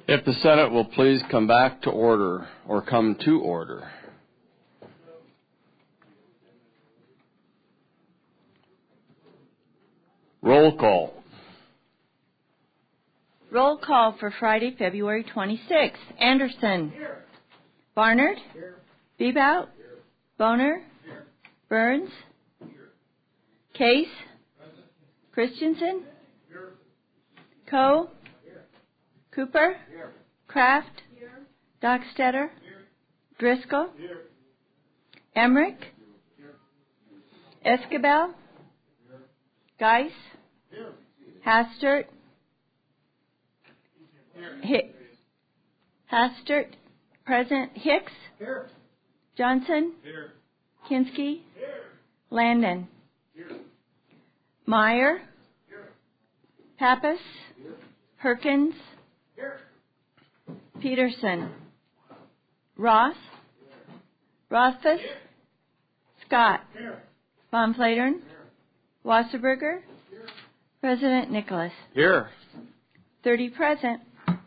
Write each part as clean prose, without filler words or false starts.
If the Senate will please come back to order or come to order. Roll call. Roll call for Friday, February 26th. Anderson. Here. Barnard. Here. Bebout. Here. Boner. Here. Burns. Here. Case. Present. Christensen. Here. Coe. Here. Cooper. Here. Kraft. Here. Dockstetter. Here. Driscoll. Here. Emmerich. Here. Escabel. Here. Geis. Here. Hastert. Hastert, present. Hicks. Here. Johnson. Here. Kinski. Here. Landon. Here. Meyer. Here. Pappas. Here. Perkins. Here. Peterson. Ross. Here. Rothfuss. Here. Scott. Here. Von Flatern. Here. Wasserberger. Here. President Nicholas. Here. 30 present.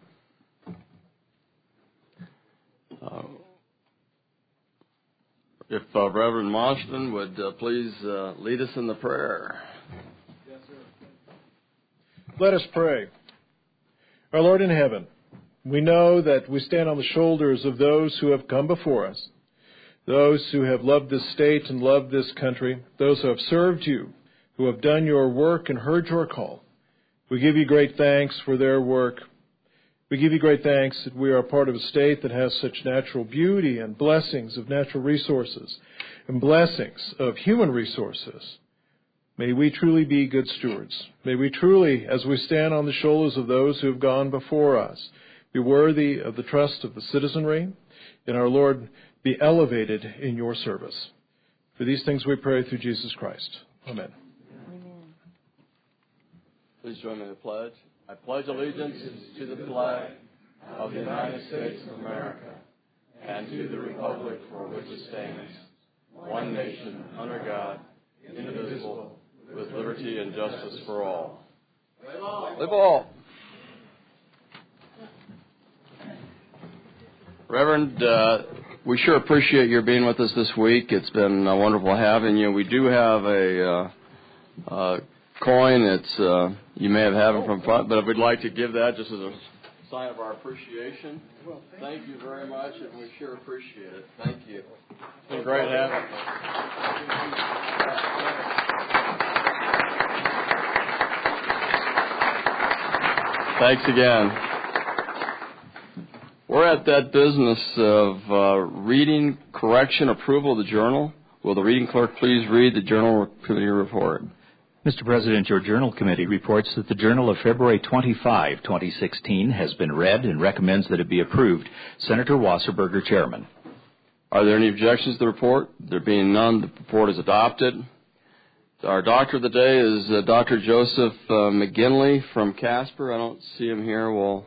If Reverend Mostyn would please lead us in the prayer. Yes, sir. Let us pray. Our Lord in heaven, we know that we stand on the shoulders of those who have come before us, those who have loved this state and loved this country, those who have served you, who have done your work and heard your call. We give you great thanks for their work. We give you great thanks that we are part of a state that has such natural beauty and blessings of natural resources and blessings of human resources. May we truly be good stewards. May we truly, as we stand on the shoulders of those who have gone before us, be worthy of the trust of the citizenry, and our Lord, be elevated in your service. For these things we pray through Jesus Christ. Amen. Amen. Please join me in the pledge. I pledge allegiance to the flag of the United States of America and to the republic for which it stands, one nation, under God, indivisible, with liberty and justice for all. Live all. Reverend, we sure appreciate your being with us this week. It's been wonderful having you. We do have a coin. It's you may have had it from front, but we'd like to give that just as a sign of our appreciation. Well, thank you very much, and we sure appreciate it. Thank you. It's been great having you. Thanks again. We're at that business of reading, correction, approval of the journal. Will the reading clerk please read the journal committee report? Mr. President, your Journal Committee reports that the Journal of February 25, 2016 has been read and recommends that it be approved. Senator Wasserberger, Chairman. Are there any objections to the report? There being none, the report is adopted. Our doctor of the day is Dr. Joseph McGinley from Casper. I don't see him here.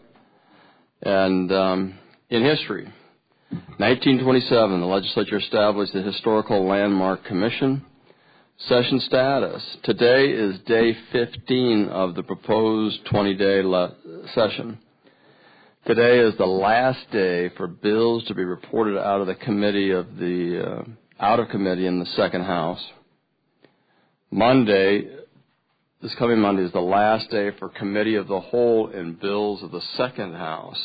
In history, 1927, the legislature established the Historical Landmark Commission. Session status. Today is day 15 of the proposed 20-day session. Today is the last day for bills to be reported out of the committee out of committee in the second house. This coming Monday is the last day for committee of the whole and bills of the second house.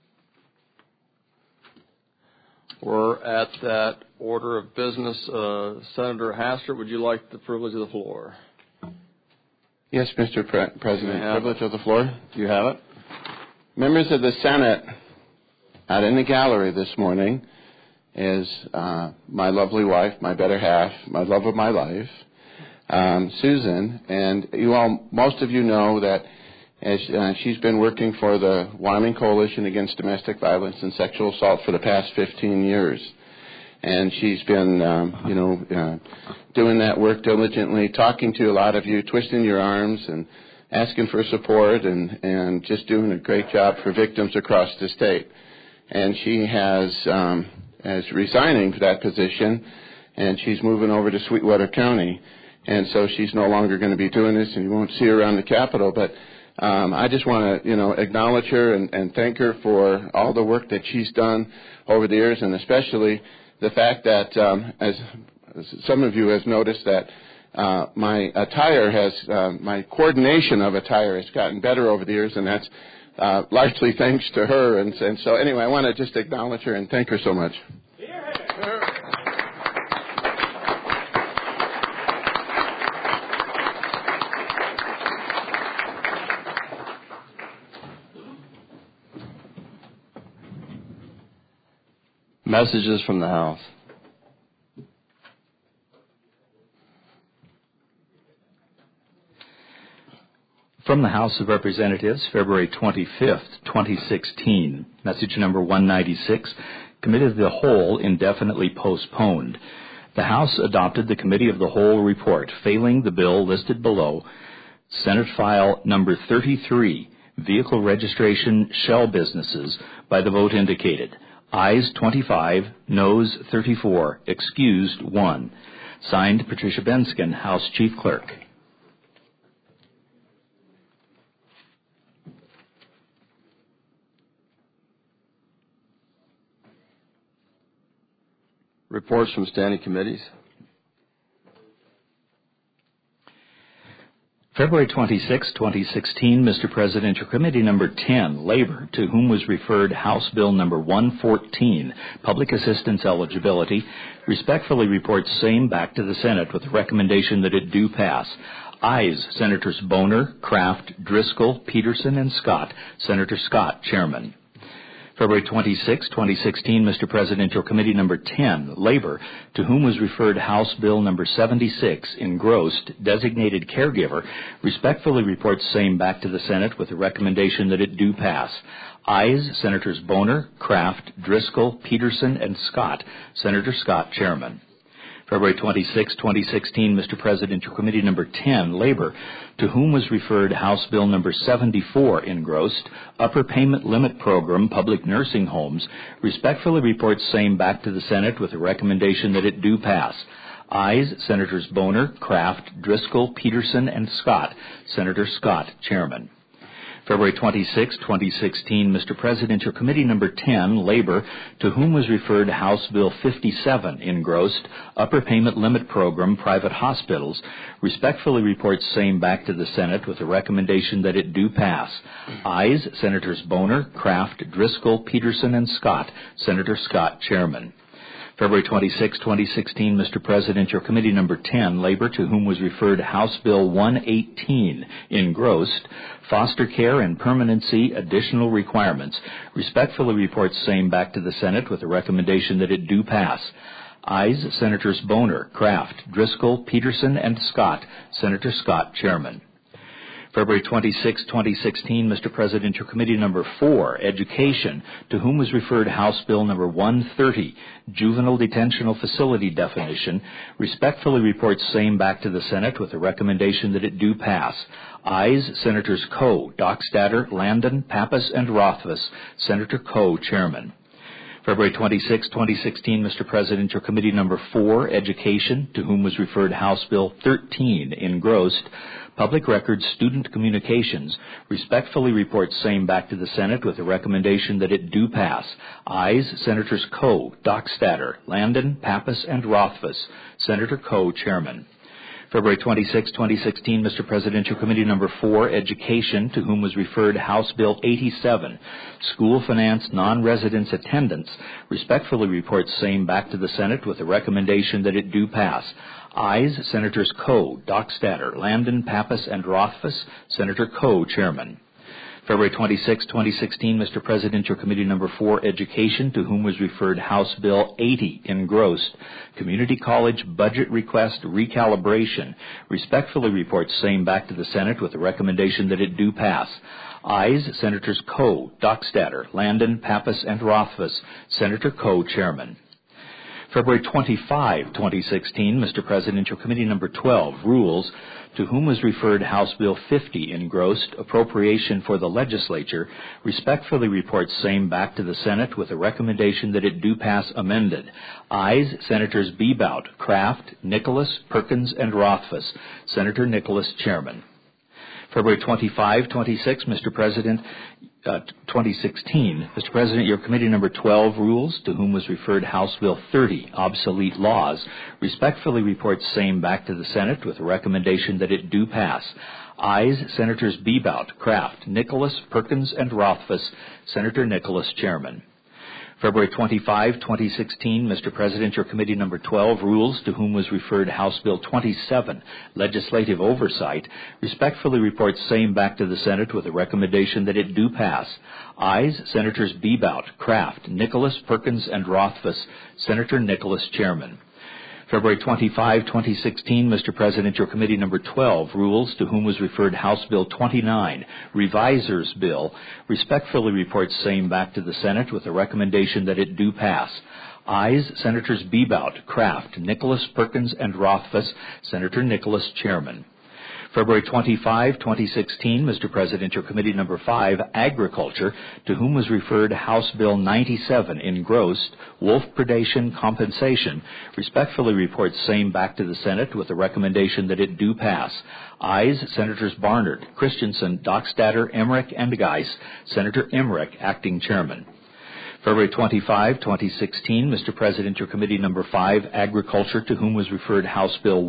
We're at that order of business. Senator Hastert, would you like the privilege of the floor? Yes, Mr. President. Privilege of the floor. Do you have it? Members of the Senate, out in the gallery this morning is my lovely wife, my better half, my love of my life, Susan. And most of you know that as she's been working for the Wyoming Coalition Against Domestic Violence and Sexual Assault for the past 15 years. And she's been, doing that work diligently, talking to a lot of you, twisting your arms and asking for support and just doing a great job for victims across the state. And she is resigning for that position, and she's moving over to Sweetwater County. And so she's no longer going to be doing this, and you won't see her around the Capitol. But I just want to, acknowledge her and thank her for all the work that she's done over the years, and especially the fact that, as some of you have noticed, that my coordination of attire has gotten better over the years, and that's largely thanks to her. And so anyway, I want to just acknowledge her and thank her so much. Messages from the House. From the House of Representatives, February 25th, 2016, message number 196, Committee of the Whole indefinitely postponed. The House adopted the Committee of the Whole report, failing the bill listed below, Senate File number 33, Vehicle Registration Shell Businesses, by the vote indicated. Ayes 25, Noes 34, excused 1. Signed, Patricia Benskin, House Chief Clerk. Reports from standing committees. February 26, 2016, Mr. President, your Committee number 10, Labor, to whom was referred House Bill number 114, Public Assistance Eligibility, respectfully reports same back to the Senate with the recommendation that it do pass. Ayes, Senators Boner, Kraft, Driscoll, Peterson, and Scott. Senator Scott, Chairman. February 26, 2016, Mr. President, your Committee number 10, Labor, to whom was referred House Bill number 76, engrossed, designated caregiver, respectfully reports same back to the Senate with the recommendation that it do pass. Ayes, Senators Boner, Kraft, Driscoll, Peterson, and Scott. Senator Scott, Chairman. February 26, 2016, Mr. President, your Committee number 10, Labor, to whom was referred House Bill number 74, engrossed, Upper Payment Limit Program, Public Nursing Homes, respectfully reports same back to the Senate with a recommendation that it do pass. Ayes, Senators Boner, Kraft, Driscoll, Peterson, and Scott. Senator Scott, Chairman. February 26, 2016, Mr. President, your Committee number 10, Labor, to whom was referred House Bill 57, engrossed, Upper Payment Limit Program, Private Hospitals, respectfully reports same back to the Senate with a recommendation that it do pass. Ayes, Senators Boner, Kraft, Driscoll, Peterson, and Scott. Senator Scott, Chairman. February 26, 2016, Mr. President, your Committee number 10, Labor, to whom was referred House Bill 118, engrossed, Foster Care and Permanency Additional Requirements, respectfully reports same back to the Senate with a recommendation that it do pass. Ayes, Senators Boner, Kraft, Driscoll, Peterson, and Scott. Senator Scott, Chairman. February 26, 2016, Mr. President, your Committee number 4, Education, to whom was referred House Bill number 130, Juvenile Detentional Facility Definition, respectfully reports same back to the Senate with a recommendation that it do pass. Ayes, Senators Coe, Dockstader, Landon, Pappas, and Rothfuss. Senator Coe, Chairman. February 26, 2016, Mr. President, your Committee number 4, Education, to whom was referred House Bill 13, engrossed, Public Records Student Communications, respectfully reports same back to the Senate with a recommendation that it do pass. Ayes, Senators Coe, Dockstader, Landon, Pappas, and Rothfuss. Senator Coe, Chairman. February 26, 2016, Mr. President, your Committee number 4, Education, to whom was referred House Bill 87, School Finance Non-Residence Attendance, respectfully reports same back to the Senate with a recommendation that it do pass. Ayes, Senators Coe, Dockstader, Landon, Pappas, and Rothfuss. Senator Coe, Chairman. February 26, 2016, Mr. President, your Committee number 4, Education, to whom was referred House Bill 80, engrossed, Community College Budget Request Recalibration, respectfully reports same back to the Senate with a recommendation that it do pass. Ayes, Senators Coe, Dockstader, Landon, Pappas, and Rothfuss. Senator Coe, Chairman. February 25, 2016, Mr. President, your Committee number 12, Rules, to whom was referred House Bill 50, engrossed, Appropriation for the Legislature, respectfully reports same back to the Senate with a recommendation that it do pass amended. Ayes, Senators Bebout, Kraft, Nicholas, Perkins, and Rothfuss. Senator Nicholas, Chairman. February 25, 26, Mr. President, 2016. Mr. President, your committee number 12 rules, to whom was referred House Bill 30, obsolete laws, respectfully reports same back to the Senate with a recommendation that it do pass. Ayes, Senators Bebout, Kraft, Nicholas, Perkins, and Rothfuss. Senator Nicholas, Chairman. February 25, 2016, Mr. President, your committee number 12 rules, to whom was referred House Bill 27, legislative oversight, respectfully reports same back to the Senate with a recommendation that it do pass. Ayes, Senators Bebout, Kraft, Nicholas, Perkins, and Rothfuss. Senator Nicholas, Chairman. February 25, 2016, Mr. President, your committee number 12 rules, to whom was referred House Bill 29, Revisers Bill, respectfully reports same back to the Senate with a recommendation that it do pass. Ayes, Senators Bebout, Kraft, Nicholas, Perkins, and Rothfuss. Senator Nicholas, Chairman. February 25, 2016, Mr. President, your committee number 5, Agriculture, to whom was referred House Bill 97, engrossed, wolf predation compensation, respectfully reports same back to the Senate with a recommendation that it do pass. Ayes, Senators Barnard, Christensen, Dockstader, Emmerich, and Geis. Senator Emmerich, acting chairman. February 25, 2016, Mr. President, your committee number 5, Agriculture, to whom was referred House Bill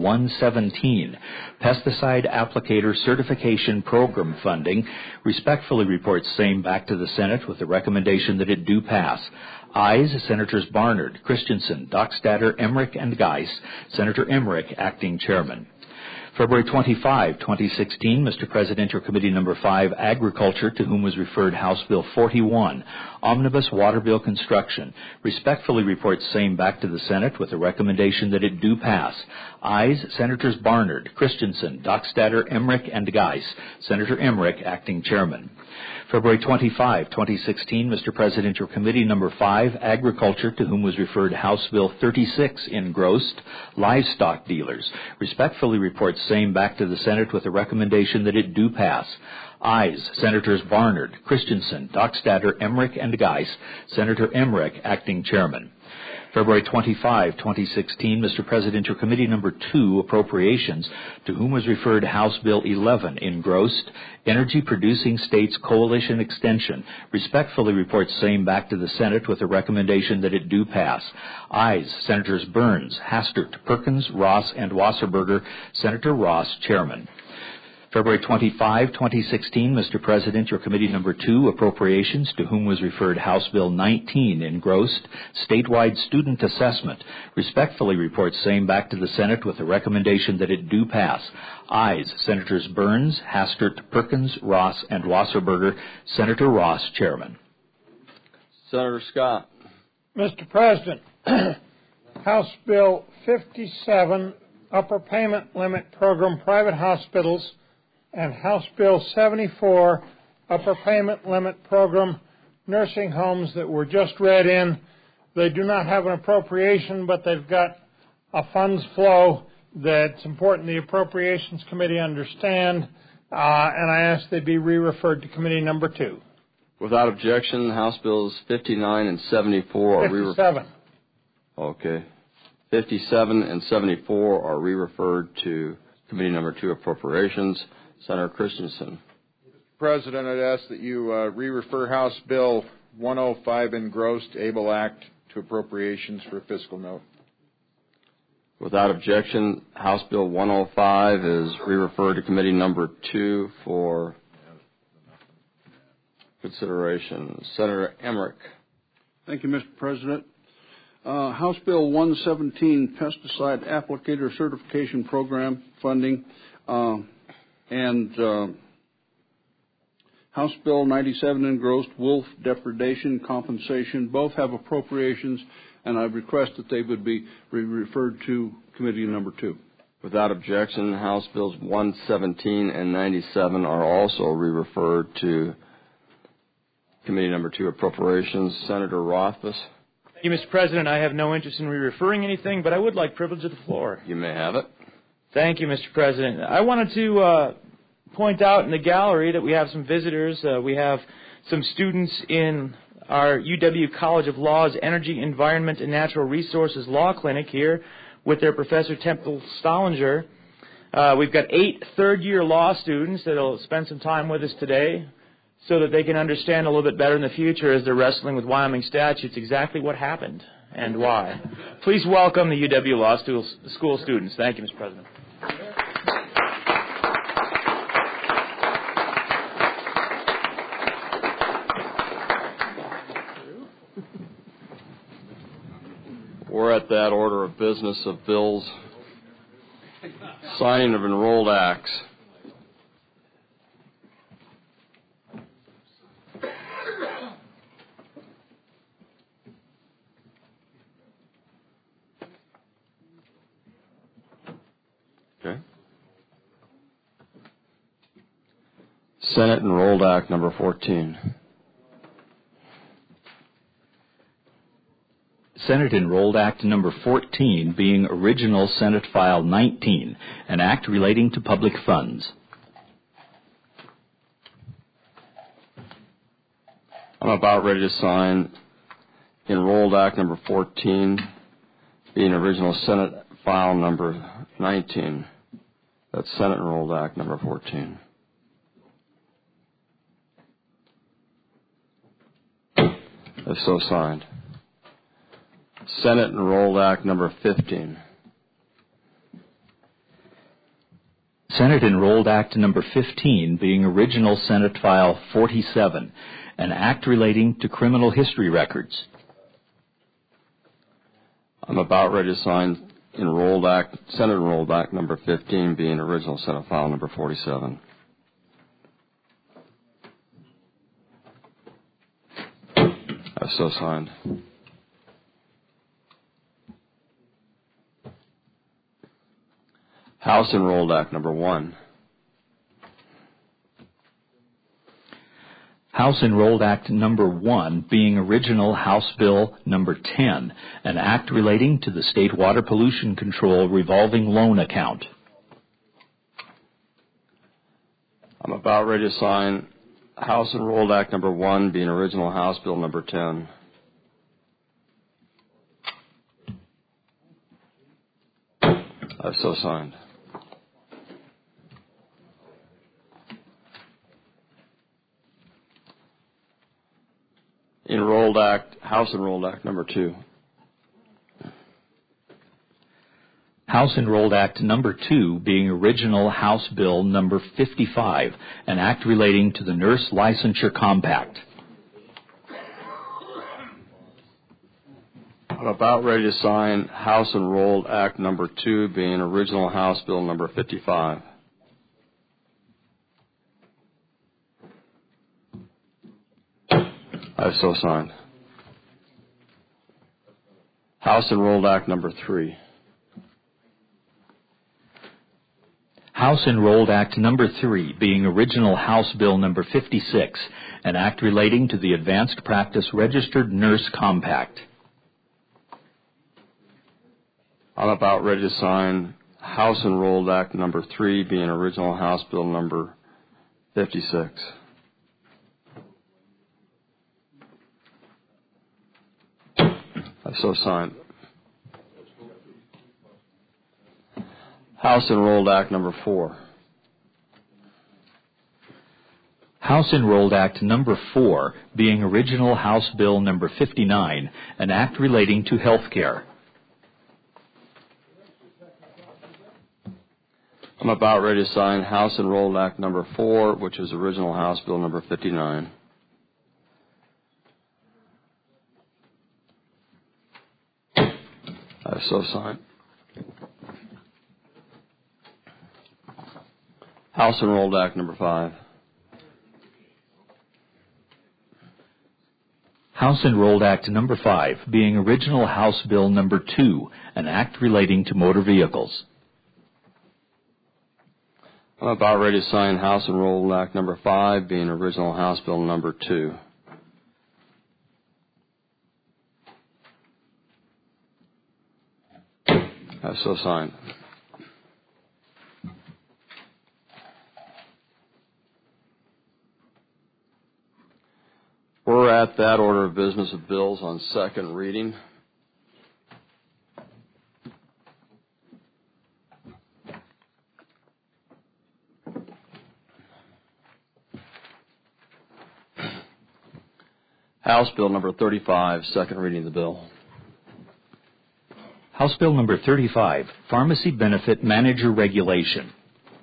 117, Pesticide Applicator Certification Program Funding, respectfully reports same back to the Senate with a recommendation that it do pass. Ayes, Senators Barnard, Christensen, Dockstader, Emmerich, and Geis. Senator Emmerich, acting chairman. February 25, 2016, Mr. President, your committee number 5, Agriculture, to whom was referred House Bill 41, Omnibus Water Bill Construction, respectfully reports same back to the Senate with a recommendation that it do pass. Ayes, Senators Barnard, Christensen, Dockstader, Emmerich, and Geis. Senator Emmerich, acting chairman. February 25, 2016, Mr. President, your committee number 5, Agriculture, to whom was referred House Bill 36, engrossed, Livestock Dealers, respectfully reports same back to the Senate with a recommendation that it do pass. Ayes, Senators Barnard, Christensen, Dockstader, Emmerich, and Geis. Senator Emmerich, acting chairman. February 25, 2016, Mr. President, your committee number 2, Appropriations, to whom was referred House Bill 11, engrossed, Energy Producing States Coalition Extension, respectfully reports same back to the Senate with a recommendation that it do pass. Ayes, Senators Burns, Hastert, Perkins, Ross, and Wasserberger. Senator Ross, chairman. February 25, 2016, Mr. President, your committee number 2, Appropriations, to whom was referred House Bill 19, engrossed, Statewide Student Assessment, respectfully reports same back to the Senate with a recommendation that it do pass. Ayes, Senators Burns, Hastert, Perkins, Ross, and Wasserberger. Senator Ross, chairman. Senator Scott. Mr. President, House Bill 57, Upper Payment Limit Program, Private Hospitals, and House Bill 74, Upper Payment Limit Program, Nursing Homes, that were just read in. They do not have an appropriation, but they've got a funds flow that's important the Appropriations Committee understand, and I ask they be re-referred to Committee number 2. Without objection, House Bills 59 and 74 are 57. Okay. 57 and 74 are re-referred to Committee number 2, Appropriations. Senator Christensen. Mr. President, I'd ask that you re-refer House Bill 105, engrossed, ABLE Act, to Appropriations for a fiscal note. Without objection, House Bill 105 is re-referred to Committee number 2 for consideration. Senator Emmerich. Thank you, Mr. President. House Bill 117, Pesticide Applicator Certification Program funding, and House Bill 97, engrossed, wolf depredation compensation, both have appropriations, and I request that they would be referred to Committee number 2. Without objection, House Bills 117 and 97 are also re-referred to Committee number 2, Appropriations. Senator Rothfuss. Thank you, Mr. President. I have no interest in re-referring anything, but I would like privilege of the floor. You may have it. Thank you, Mr. President. I wanted to point out in the gallery that we have some visitors. We have some students in our UW College of Law's Energy, Environment, and Natural Resources Law Clinic here with their Professor Temple Stollinger. We've got 8 third-year law students that will spend some time with us today so that they can understand a little bit better in the future as they're wrestling with Wyoming statutes exactly what happened and why. Please welcome the UW Law School students. Thank you, Mr. President. We're at that order of business of bills, signing of enrolled acts. Okay. Senate Enrolled Act number 14. Senate Enrolled Act number 14 being original Senate File 19, an act relating to public funds. I'm about ready to sign Enrolled Act number 14 being original Senate File number 19. That's Senate Enrolled Act number 14. That's so signed. Senate Enrolled Act number 15. Senate Enrolled Act number 15 being original Senate File 47, an act relating to criminal history records. I'm about ready to sign Senate Enrolled Act number 15 being original Senate File number 47. That's so signed. House Enrolled Act number 1. House Enrolled Act number 1 being original House Bill number 10, an act relating to the State Water Pollution Control revolving loan account. I'm about ready to sign House Enrolled Act number 1 being original House Bill number 10. That's so signed. House Enrolled Act number 2. House Enrolled Act number 2 being original House Bill number 55, an act relating to the Nurse Licensure Compact. I'm about ready to sign House Enrolled Act number 2 being original House Bill number 55. I've so signed. House Enrolled Act number 3. House Enrolled Act number 3 being original House Bill number 56, an act relating to the Advanced Practice Registered Nurse Compact. I'm about ready to sign House Enrolled Act number 3 being original House Bill number 56. I've so signed. House Enrolled Act number 4. House Enrolled Act number 4 being original House Bill number 59, an act relating to health care. I'm about ready to sign House Enrolled Act number 4, which is original House Bill number 59. I've so signed. House Enrolled Act number 5. House Enrolled Act number 5 being original House Bill number 2, an act relating to motor vehicles. I'm about ready to sign House Enrolled Act number 5 being original House Bill number 2. I've so signed. We're at that order of business of bills on second reading. House Bill number 35, second reading of the bill. House Bill number 35, Pharmacy Benefit Manager Regulation.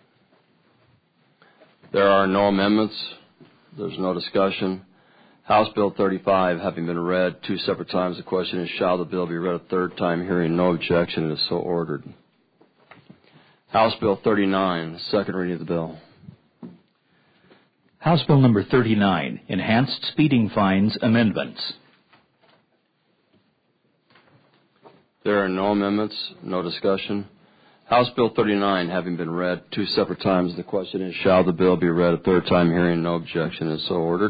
There are no amendments. There's no discussion. House Bill 35 having been read 2 separate times, the question is, shall the bill be read a third time? Hearing no objection, it is so ordered. House Bill 39, second reading of the bill. House Bill number 39, Enhanced Speeding Fines Amendments. There are no amendments, no discussion. House Bill 39 having been read 2 separate times, the question is, shall the bill be read a third time? Hearing no objection, it is so ordered.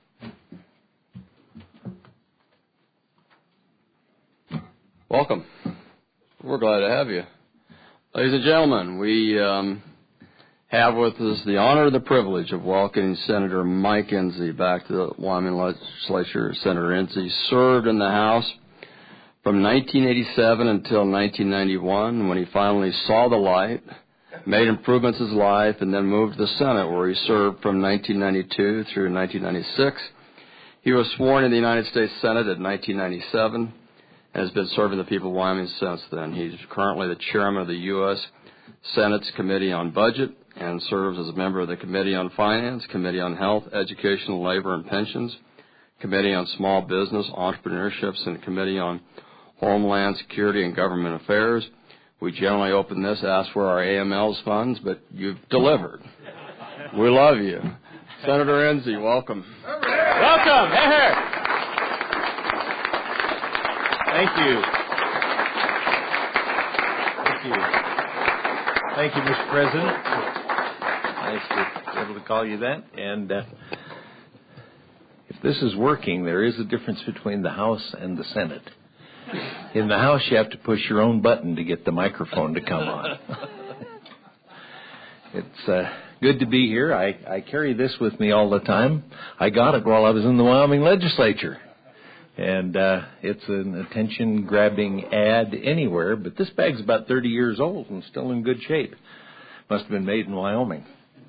Welcome. We're glad to have you. Ladies and gentlemen, we have with us the honor and the privilege of welcoming Senator Mike Enzi back to the Wyoming Legislature. Senator Enzi served in the House from 1987 until 1991, when he finally saw the light, made improvements in his life, and then moved to the Senate, where he served from 1992 through 1996. He was sworn in the United States Senate in 1997 and has been serving the people of Wyoming since then. He's currently the chairman of the U.S. Senate's Committee on Budget and serves as a member of the Committee on Finance, Committee on Health, Education, Labor, and Pensions, Committee on Small Business, Entrepreneurship, and Committee on Homeland Security and Government Affairs. We generally open this, ask for our AML's funds, but you've delivered. We love you. Senator Enzi, welcome. Welcome. Hey. Thank you. Thank you, Mr. President. Nice to be able to call you that. And if this is working, there is a difference between the House and the Senate. In the House, you have to push your own button to get the microphone to come on. It's good to be here. I carry this with me all the time. I got it while I was in the Wyoming Legislature. And it's an attention-grabbing ad anywhere, but this bag's about 30 years old and still in good shape. Must have been made in Wyoming.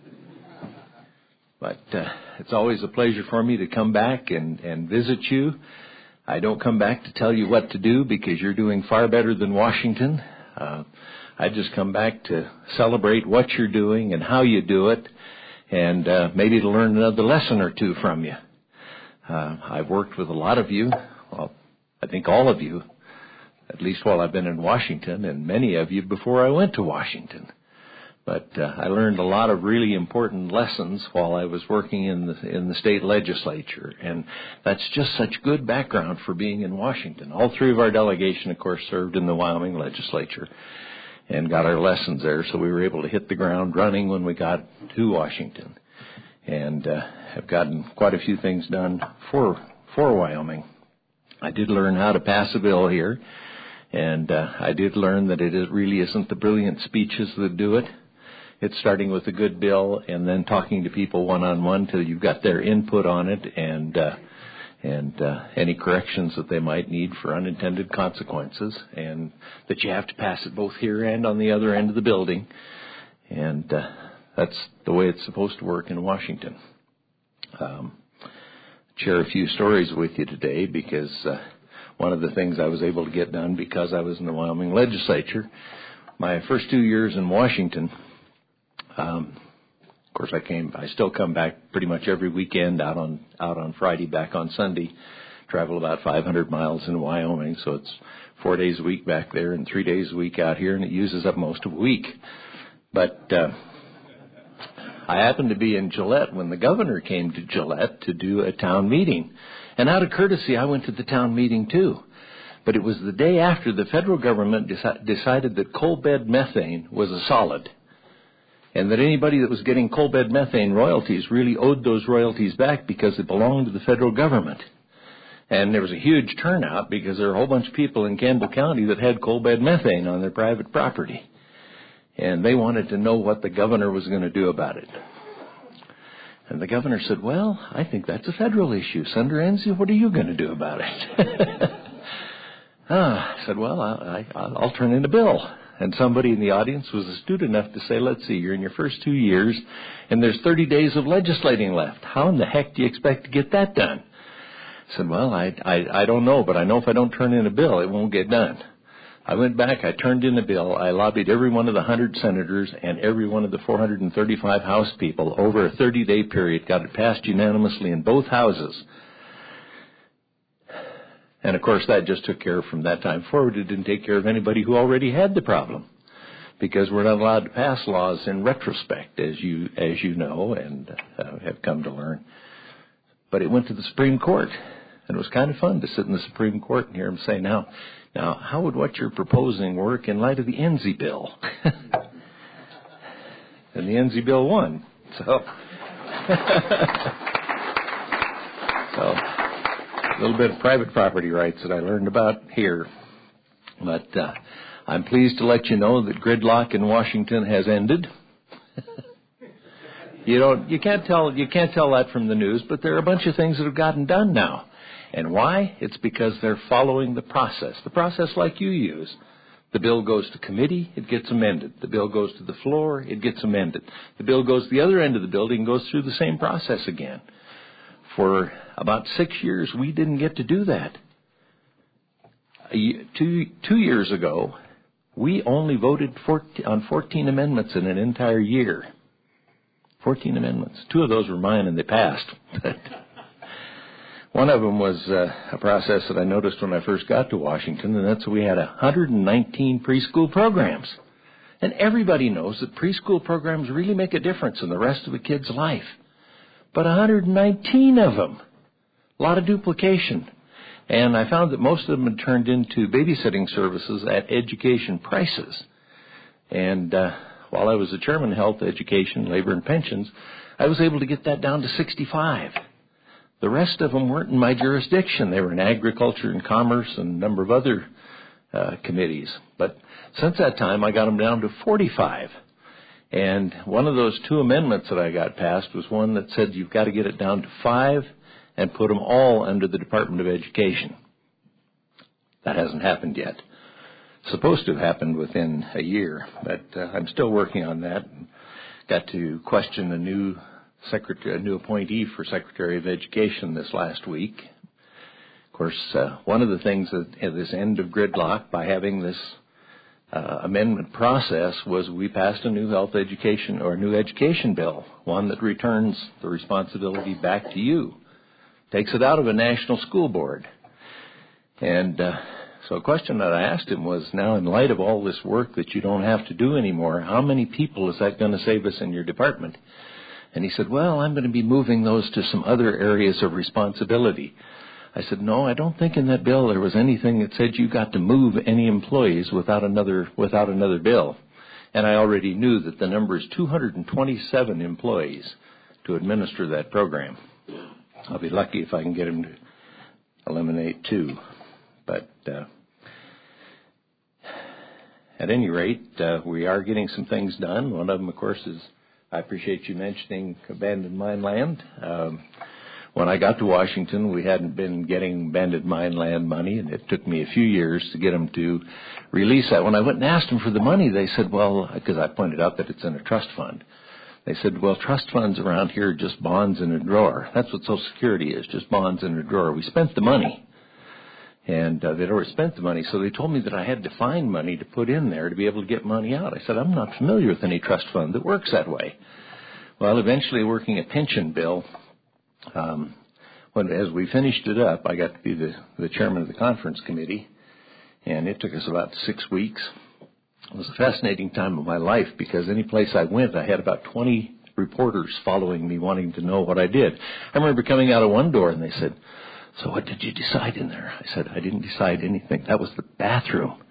But it's always a pleasure for me to come back and visit you. I don't come back to tell you what to do because you're doing far better than Washington. I just come back to celebrate what you're doing and how you do it, and maybe to learn another lesson or two from you. I've worked with a lot of you, well, I think all of you, at least while I've been in Washington, and many of you before I went to Washington. But I learned a lot of really important lessons while I was working in the state legislature, and that's just such good background for being in Washington. All three of our delegation, of course, served in the Wyoming legislature and got our lessons there, so we were able to hit the ground running when we got to Washington. And have gotten quite a few things done for Wyoming. I did learn how to pass a bill here, and I did learn that it really isn't the brilliant speeches that do it. It's starting with a good bill and then talking to people one-on-one till you've got their input on it and any corrections that they might need for unintended consequences, and that you have to pass it both here and on the other end of the building. And that's the way it's supposed to work in Washington. Share a few stories with you today because one of the things I was able to get done because I was in the Wyoming legislature, my first 2 years in Washington, of course I still come back pretty much every weekend, out on Friday, back on Sunday, travel about 500 miles in Wyoming, so it's 4 days a week back there and 3 days a week out here, and it uses up most of a week. But I happened to be in Gillette when the governor came to Gillette to do a town meeting. And out of courtesy, I went to the town meeting too. But it was the day after the federal government decided that coal bed methane was a solid, and that anybody that was getting coal bed methane royalties really owed those royalties back because it belonged to the federal government. And there was a huge turnout because there were a whole bunch of people in Campbell County that had coal bed methane on their private property. And they wanted to know what the governor was going to do about it. And the governor said, well, I think that's a federal issue. Senator Enzi, what are you going to do about it? I said, well, I'll turn in a bill. And somebody in the audience was astute enough to say, let's see, you're in your first 2 years, and there's 30 days of legislating left. How in the heck do you expect to get that done? I said, well, I don't know, but I know if I don't turn in a bill, it won't get done. I went back, I turned in a bill, I lobbied every one of the 100 senators and every one of the 435 House people over a 30-day period, got it passed unanimously in both houses. And, of course, that just took care of, from that time forward, it didn't take care of anybody who already had the problem, because we're not allowed to pass laws in retrospect, as you know and have come to learn. But it went to the Supreme Court, and it was kind of fun to sit in the Supreme Court and hear them say, now, how would what you're proposing work in light of the Enzi bill? And the Enzi bill won. So a little bit of private property rights that I learned about here. But I'm pleased to let you know that gridlock in Washington has ended. You can't tell that from the news, but there are a bunch of things that have gotten done now. And why? It's because they're following the process like you use. The bill goes to committee, it gets amended. The bill goes to the floor, it gets amended. The bill goes to the other end of the building and goes through the same process again. For about 6 years, we didn't get to do that. 2 years ago, we only voted on 14 amendments in an entire year. 14 amendments. 2 of those were mine, and they passed. One of them was a process that I noticed when I first got to Washington, and that's we had 119 preschool programs. And everybody knows that preschool programs really make a difference in the rest of a kid's life. But 119 of them. A lot of duplication. And I found that most of them had turned into babysitting services at education prices. And while I was the chairman of Health, Education, Labor, and Pensions, I was able to get that down to 65. The rest of them weren't in my jurisdiction. They were in Agriculture and Commerce and a number of other committees. But since that time, I got them down to 45. And one of those 2 amendments that I got passed was one that said you've got to get it down to 5 and put them all under the Department of Education. That hasn't happened yet. It's supposed to have happened within a year, but I'm still working on that. Got to question a new appointee for Secretary of Education this last week. Of course, one of the things at this end of gridlock, by having this amendment process, was we passed a new health education or new education bill, one that returns the responsibility back to you, takes it out of a national school board. And so a question that I asked him was, now in light of all this work that you don't have to do anymore, how many people is that going to save us in your department? And he said, well, I'm going to be moving those to some other areas of responsibility. I said, no, I don't think in that bill there was anything that said you got to move any employees without another bill. And I already knew that the number is 227 employees to administer that program. I'll be lucky if I can get him to eliminate 2. But at any rate, we are getting some things done. One of them, of course, is I appreciate you mentioning abandoned mine land. When I got to Washington, we hadn't been getting abandoned mine land money, and it took me a few years to get them to release that. When I went and asked them for the money, they said, well, because I pointed out that it's in a trust fund. They said, well, trust funds around here are just bonds in a drawer. That's what Social Security is, just bonds in a drawer. We spent the money. And they'd already spent the money, so they told me that I had to find money to put in there to be able to get money out. I said, I'm not familiar with any trust fund that works that way. Well, eventually working a pension bill, as we finished it up, I got to be the chairman of the conference committee, and it took us about 6 weeks. It was a fascinating time of my life because any place I went, I had about 20 reporters following me wanting to know what I did. I remember coming out of one door and they said, so what did you decide in there? I said, I didn't decide anything. That was the bathroom.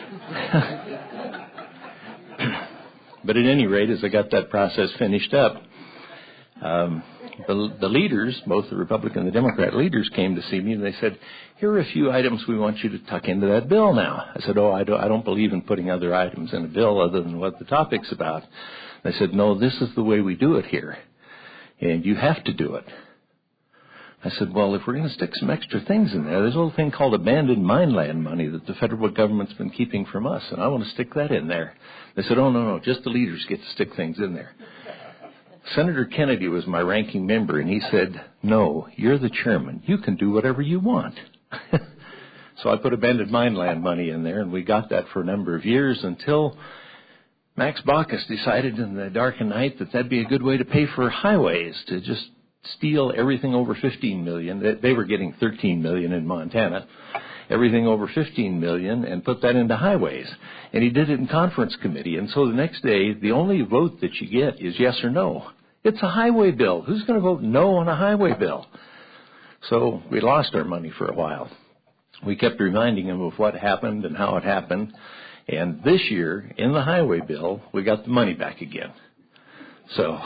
But at any rate, as I got that process finished up, the leaders, both the Republican and the Democrat leaders, came to see me and they said, here are a few items we want you to tuck into that bill now. I said, I don't believe in putting other items in a bill other than what the topic's about. They said, no, this is the way we do it here, and you have to do it. I said, well, if we're going to stick some extra things in there, there's a little thing called abandoned mine land money that the federal government's been keeping from us, and I want to stick that in there. They said, oh, no, just the leaders get to stick things in there. Senator Kennedy was my ranking member, and he said, "No, you're the chairman. You can do whatever you want." So I put abandoned mine land money in there, and we got that for a number of years until Max Baucus decided in the dark of night that that'd be a good way to pay for highways, to just steal everything over $15 million. They were getting $13 million in Montana. Everything over $15 million and put that into highways. And he did it in conference committee. And so the next day, the only vote that you get is yes or no. It's a highway bill. Who's going to vote no on a highway bill? So we lost our money for a while. We kept reminding him of what happened and how it happened. And this year, in the highway bill, we got the money back again. So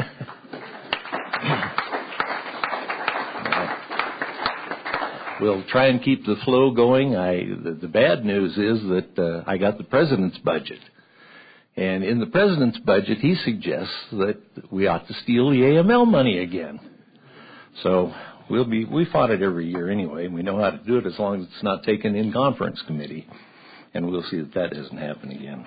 we'll try and keep the flow going. The bad news is that I got the president's budget. And in the president's budget, he suggests that we ought to steal the AML money again. So we fought it every year anyway, and we know how to do it as long as it's not taken in conference committee. And we'll see that doesn't happen again.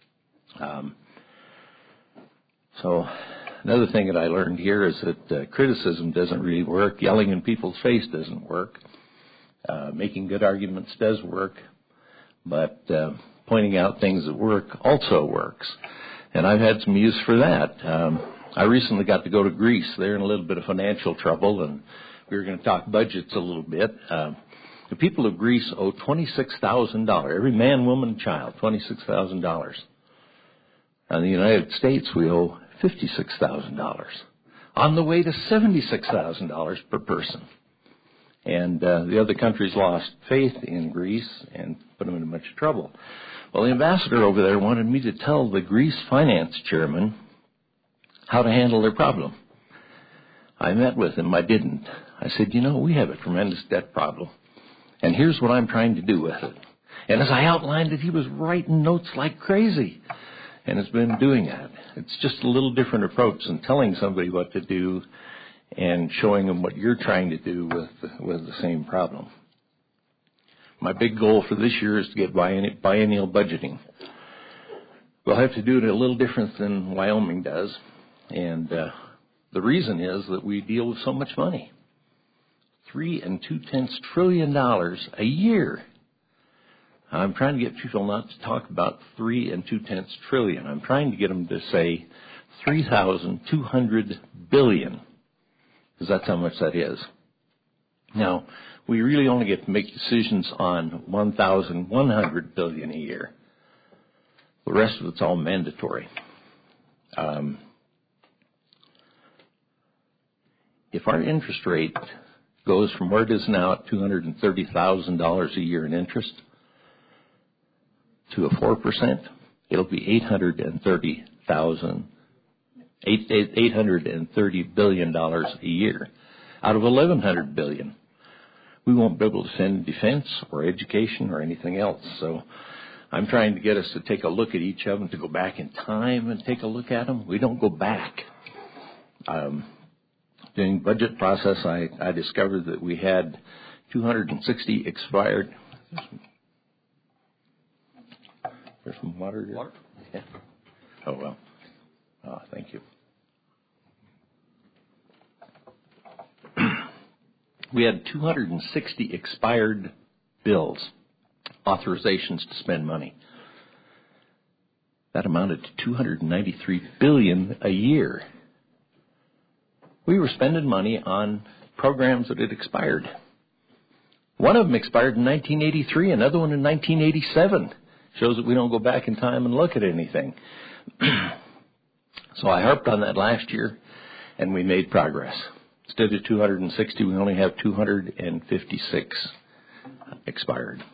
So another thing that I learned here is that criticism doesn't really work. Yelling in people's face doesn't work. Making good arguments does work, but pointing out things that work also works. And I've had some use for that. I recently got to go to Greece. They're in a little bit of financial trouble, and we were going to talk budgets a little bit. The people of Greece owe $26,000. Every man, woman, and child, $26,000. In the United States, we owe $56,000. On the way to $76,000 per person. And the other countries lost faith in Greece and put them in much trouble. Well, the ambassador over there wanted me to tell the Greece finance chairman how to handle their problem. I met with him. I didn't. I said, we have a tremendous debt problem, and here's what I'm trying to do with it. And as I outlined it, he was writing notes like crazy, and has been doing that. It's just a little different approach than telling somebody what to do and showing them what you're trying to do with the same problem. My big goal for this year is to get biennial budgeting. We'll have to do it a little different than Wyoming does, and the reason is that we deal with so much money. $3.2 trillion a year. I'm trying to get people not to talk about $3.2 trillion. I'm trying to get them to say 3,200 billion. Because that's how much that is. Now, we really only get to make decisions on 1,100 billion a year. The rest of it's all mandatory. If our interest rate goes from where it is now at $230,000 a year in interest to a 4%, it'll be $830 billion a year out of 1,100 billion. We won't be able to send defense or education or anything else. So I'm trying to get us to take a look at each of them, to go back in time and take a look at them. We don't go back. During the budget process, I discovered that we had 260 expired. There's some water here. Water? Yeah. Oh, well. Thank you. We had 260 expired bills, authorizations to spend money. That amounted to $293 billion a year. We were spending money on programs that had expired. One of them expired in 1983, another one in 1987. Shows that we don't go back in time and look at anything. So I harped on that last year, and we made progress. Instead of 260, we only have 256 expired.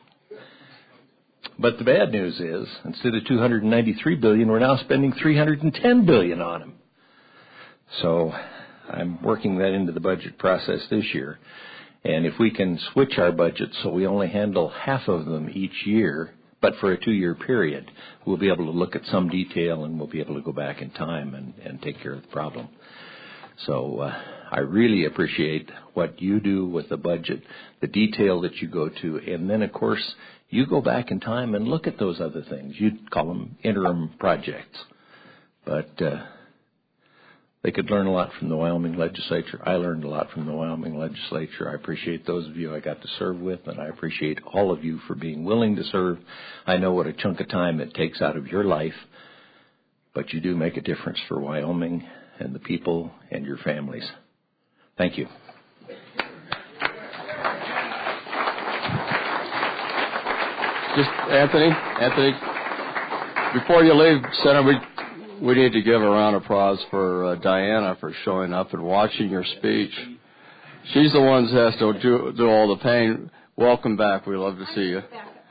But the bad news is, instead of $293 billion, we're now spending $310 billion on them. So I'm working that into the budget process this year. And if we can switch our budget so we only handle half of them each year, but for a 2-year period, we'll be able to look at some detail and we'll be able to go back in time and take care of the problem. So I really appreciate what you do with the budget, the detail that you go to, and then, of course, you go back in time and look at those other things. You'd call them interim projects. But they could learn a lot from the Wyoming legislature. I learned a lot from the Wyoming legislature. I appreciate those of you I got to serve with, and I appreciate all of you for being willing to serve. I know what a chunk of time it takes out of your life, but you do make a difference for Wyoming and the people and your families. Thank you. Just Anthony, before you leave, Senator, we need to give a round of applause for Diana for showing up and watching your speech. She's the one that has to do all the pain. Welcome back. We love to see you.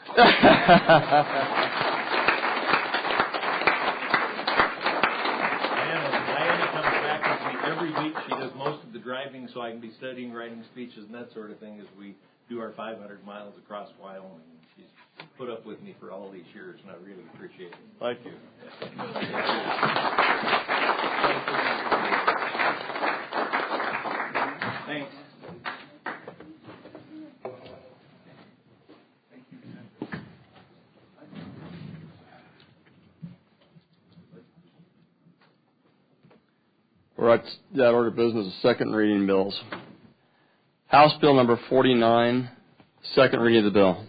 Diana comes back with me every week. She does most of the driving, so I can be studying, writing speeches, and that sort of thing as we do our 500 miles across Wyoming. She's put up with me for all these years, and I really appreciate it. Thank you. Thanks. We're at that order of business, second reading bills. House Bill number 49, second reading of the bill.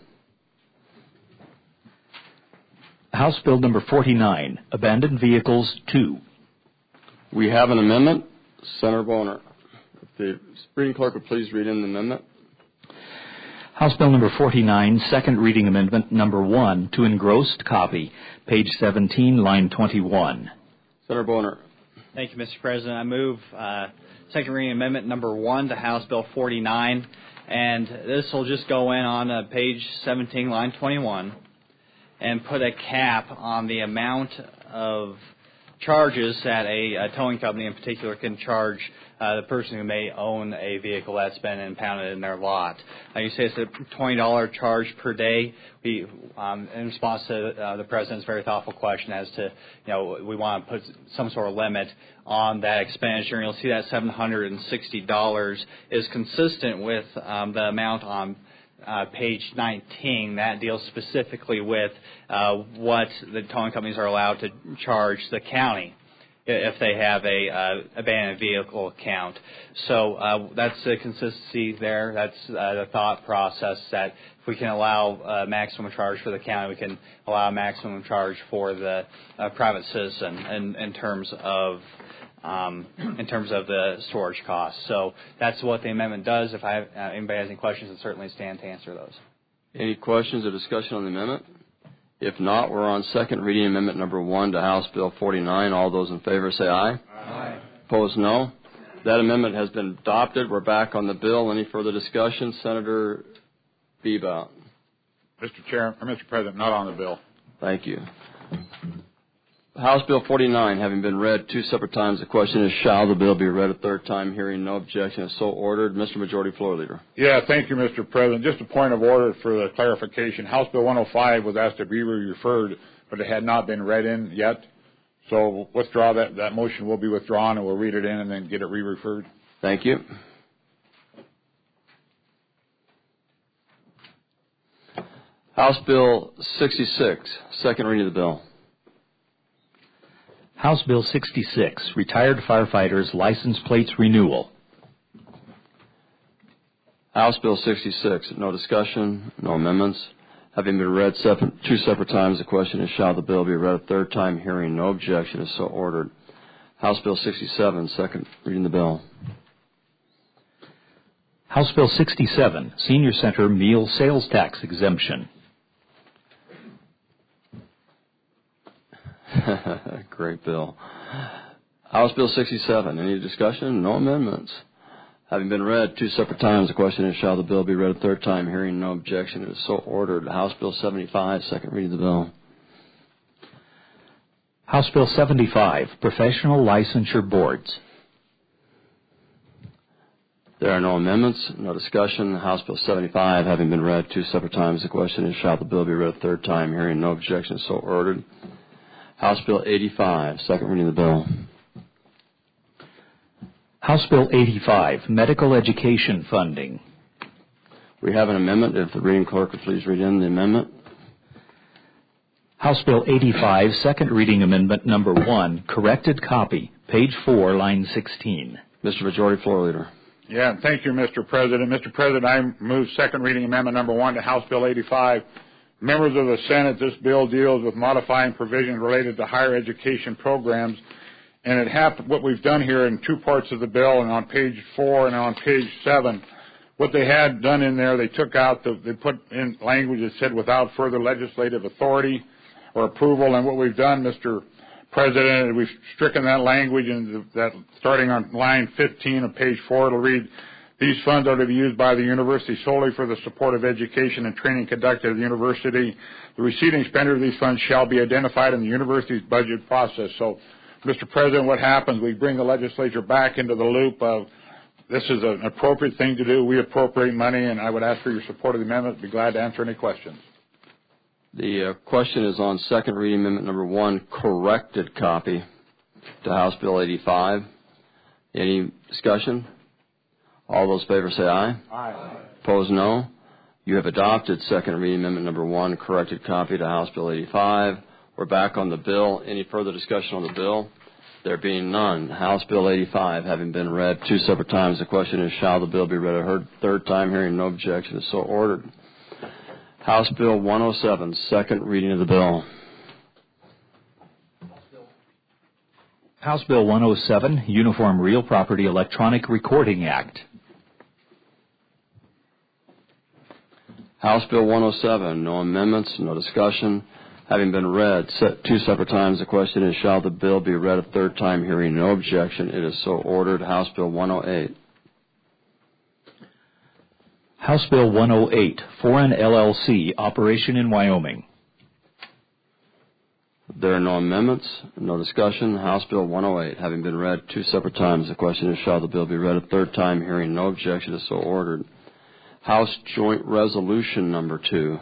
House Bill number 49, Abandoned Vehicles 2. We have an amendment. Senator Boner. If the reading clerk would please read in the amendment. House Bill number 49, second reading amendment number 1 to engrossed copy, page 17, line 21. Senator Boner. Thank you, Mr. President. I move second reading amendment number 1 to House Bill 49, and this will just go in on page 17, line 21, and put a cap on the amount of charges that a towing company in particular can charge the person who may own a vehicle that's been impounded in their lot. You say it's a $20 charge per day. We, in response to the President's very thoughtful question as to, we want to put some sort of limit on that expenditure. And you'll see that $760 is consistent with the amount on page 19. That deals specifically with what the towing companies are allowed to charge the county if they have a abandoned vehicle account. So that's the consistency there. That's the thought process that if we can allow a maximum charge for the county, we can allow a maximum charge for the private citizen in terms of the storage costs. So that's what the amendment does. If anybody has any questions, I certainly stand to answer those. Any questions or discussion on the amendment? If not, we're on second reading amendment number 1 to House Bill 49. All those in favor say aye. Aye. Opposed, no. That amendment has been adopted. We're back on the bill. Any further discussion? Senator Bebout. Mr. President, not on the bill. Thank you. House Bill 49 having been read 2 separate times, the question is, shall the bill be read a third time? Hearing no objection, is so ordered. Mr. Majority Floor Leader. Yeah, thank you, Mr. President. Just a point of order for the clarification. House Bill 105 was asked to be referred, but it had not been read in yet. So withdraw that. That motion will be withdrawn, and we'll read it in and then get it re-referred. Thank you. House Bill 66, second reading of the bill. House Bill 66, Retired Firefighters License Plates Renewal. House Bill 66, no discussion, no amendments. Having been read 2 separate times, the question is, shall the bill be read a third time? Hearing no objection, is so ordered. House Bill 67, second reading the bill. House Bill 67, Senior Center Meal Sales Tax Exemption. Great bill. House Bill 67. Any discussion? No amendments. Having been read 2 separate times, the question is, shall the bill be read a third time? Hearing no objection, it is so ordered. House Bill 75, second reading of the bill. House Bill 75, Professional Licensure Boards. There are no amendments, no discussion. House Bill 75, having been read 2 separate times, the question is, shall the bill be read a third time? Hearing no objection, so ordered. House Bill 85, second reading of the bill. House Bill 85, Medical Education Funding. We have an amendment. If the reading clerk would please read in the amendment. House Bill 85, second reading amendment number 1, corrected copy, page 4, line 16. Mr. Majority Floor Leader. Yeah, thank you, Mr. President. Mr. President, I move second reading amendment number 1 to House Bill 85. Members of the Senate, this bill deals with modifying provisions related to higher education programs. And what we've done here in 2 parts of the bill, and on page 4 and on page 7, what they had done in there, they took out, they put in language that said without further legislative authority or approval. And what we've done, Mr. President, we've stricken that language, and that starting on line 15 of page 4, it'll read, these funds are to be used by the university solely for the support of education and training conducted at the university. The receiving expenditure of these funds shall be identified in the university's budget process. So, Mr. President, what happens, we bring the legislature back into the loop of this is an appropriate thing to do. We appropriate money, and I would ask for your support of the amendment. I'd be glad to answer any questions. The question is on second reading amendment number 1, corrected copy to House Bill 85. Any discussion? All those in favor say aye. Aye. Opposed, no. You have adopted second reading amendment number 1, corrected copy to House Bill 85. We're back on the bill. Any further discussion on the bill? There being none, House Bill 85 having been read 2 separate times, the question is, shall the bill be read a third time? Hearing no objection is so ordered. House Bill 107, second reading of the bill. House Bill 107, Uniform Real Property Electronic Recording Act. House Bill 107, no amendments, no discussion. Having been read 2 separate times, the question is, shall the bill be read a third time? Hearing no objection, it is so ordered. House Bill 108. House Bill 108, Foreign LLC, Operation in Wyoming. There are no amendments, no discussion. House Bill 108, having been read 2 separate times, the question is, shall the bill be read a third time? Hearing no objection, it is so ordered. House Joint Resolution number 2.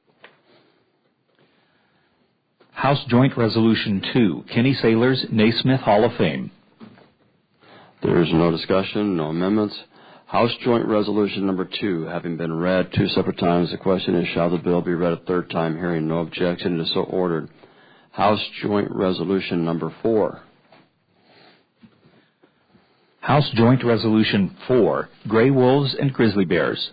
House Joint Resolution 2, Kenny Sailors Naismith Hall of Fame. There is no discussion, no amendments. House Joint Resolution number 2, having been read 2 separate times, the question is, shall the bill be read a third time? Hearing no objection, it is so ordered. House Joint Resolution number 4. House Joint Resolution 4, Gray Wolves and Grizzly Bears.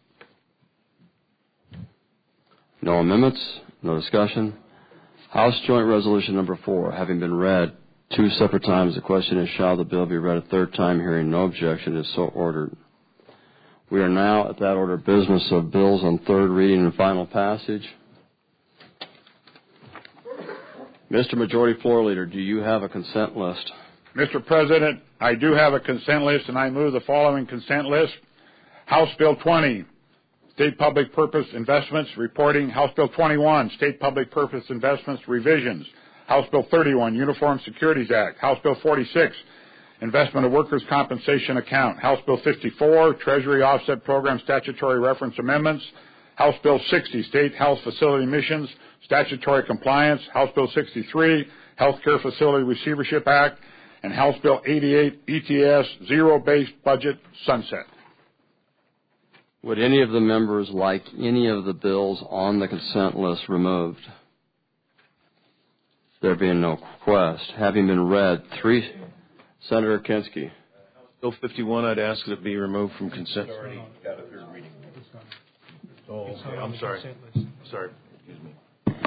No amendments, no discussion. House Joint Resolution number 4, having been read 2 separate times, the question is, shall the bill be read a third time? Hearing no objection, is so ordered. We are now at that order of business of bills on third reading and final passage. Mr. Majority Floor Leader, do you have a consent list? Mr. President, I do have a consent list, and I move the following consent list. House Bill 20, State Public Purpose Investments Reporting. House Bill 21, State Public Purpose Investments Revisions. House Bill 31, Uniform Securities Act. House Bill 46, Investment of Workers' Compensation Account. House Bill 54, Treasury Offset Program Statutory Reference Amendments. House Bill 60, State Health Facility Missions Statutory Compliance. House Bill 63, Healthcare Facility Receivership Act. And House Bill 88, ETS Zero-Based Budget Sunset. Would any of the members like any of the bills on the consent list removed? There being no request, having been read, Senator Kinski. Bill 51, I'd ask that it be removed from consent. It's already got a third reading. Oh, okay. I'm sorry. Sorry. Excuse me.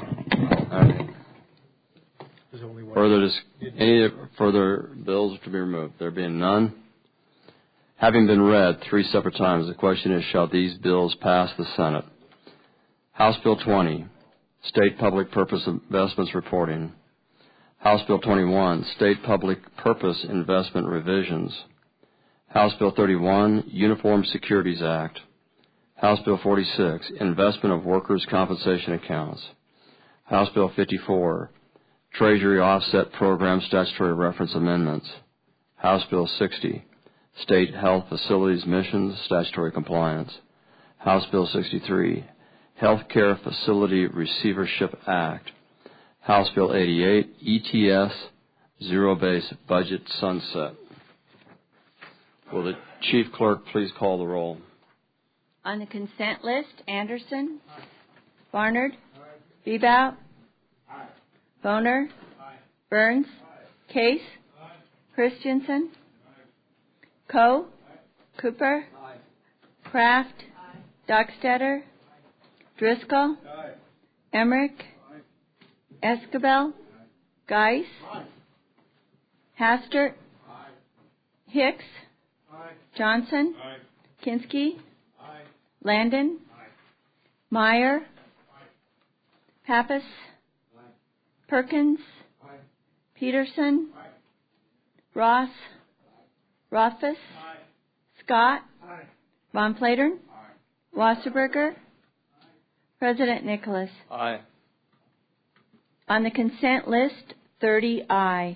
All right. Any further bills to be removed? There being none. Having been read 3 separate times, the question is, shall these bills pass the Senate? House Bill 20, State Public Purpose Investments Reporting. House Bill 21, State Public Purpose Investment Revisions. House Bill 31, Uniform Securities Act. House Bill 46, Investment of Workers' Compensation Accounts. House Bill 54, Treasury Offset Program Statutory Reference Amendments. House Bill 60, State Health Facilities Missions Statutory Compliance. House Bill 63, Healthcare Facility Receivership Act. House Bill 88, ETS Zero-Based Budget Sunset. Will the Chief Clerk please call the roll? On the consent list, Anderson. Aye. Barnard. Aye. Bebout. Aye. Boner. Aye. Burns. Aye. Case. Aye. Christensen, Coe, Cooper, Kraft, Dockstader, Driscoll, Emmerich, Escabel, Geis, Hastert, Hicks, Johnson, Kinski, Landon, Meyer, Pappas, Perkins, Peterson, Ross, Rothfuss, Scott, Von Platern, Wasserberger, President Nicholas. Aye. On the consent list, 30 aye.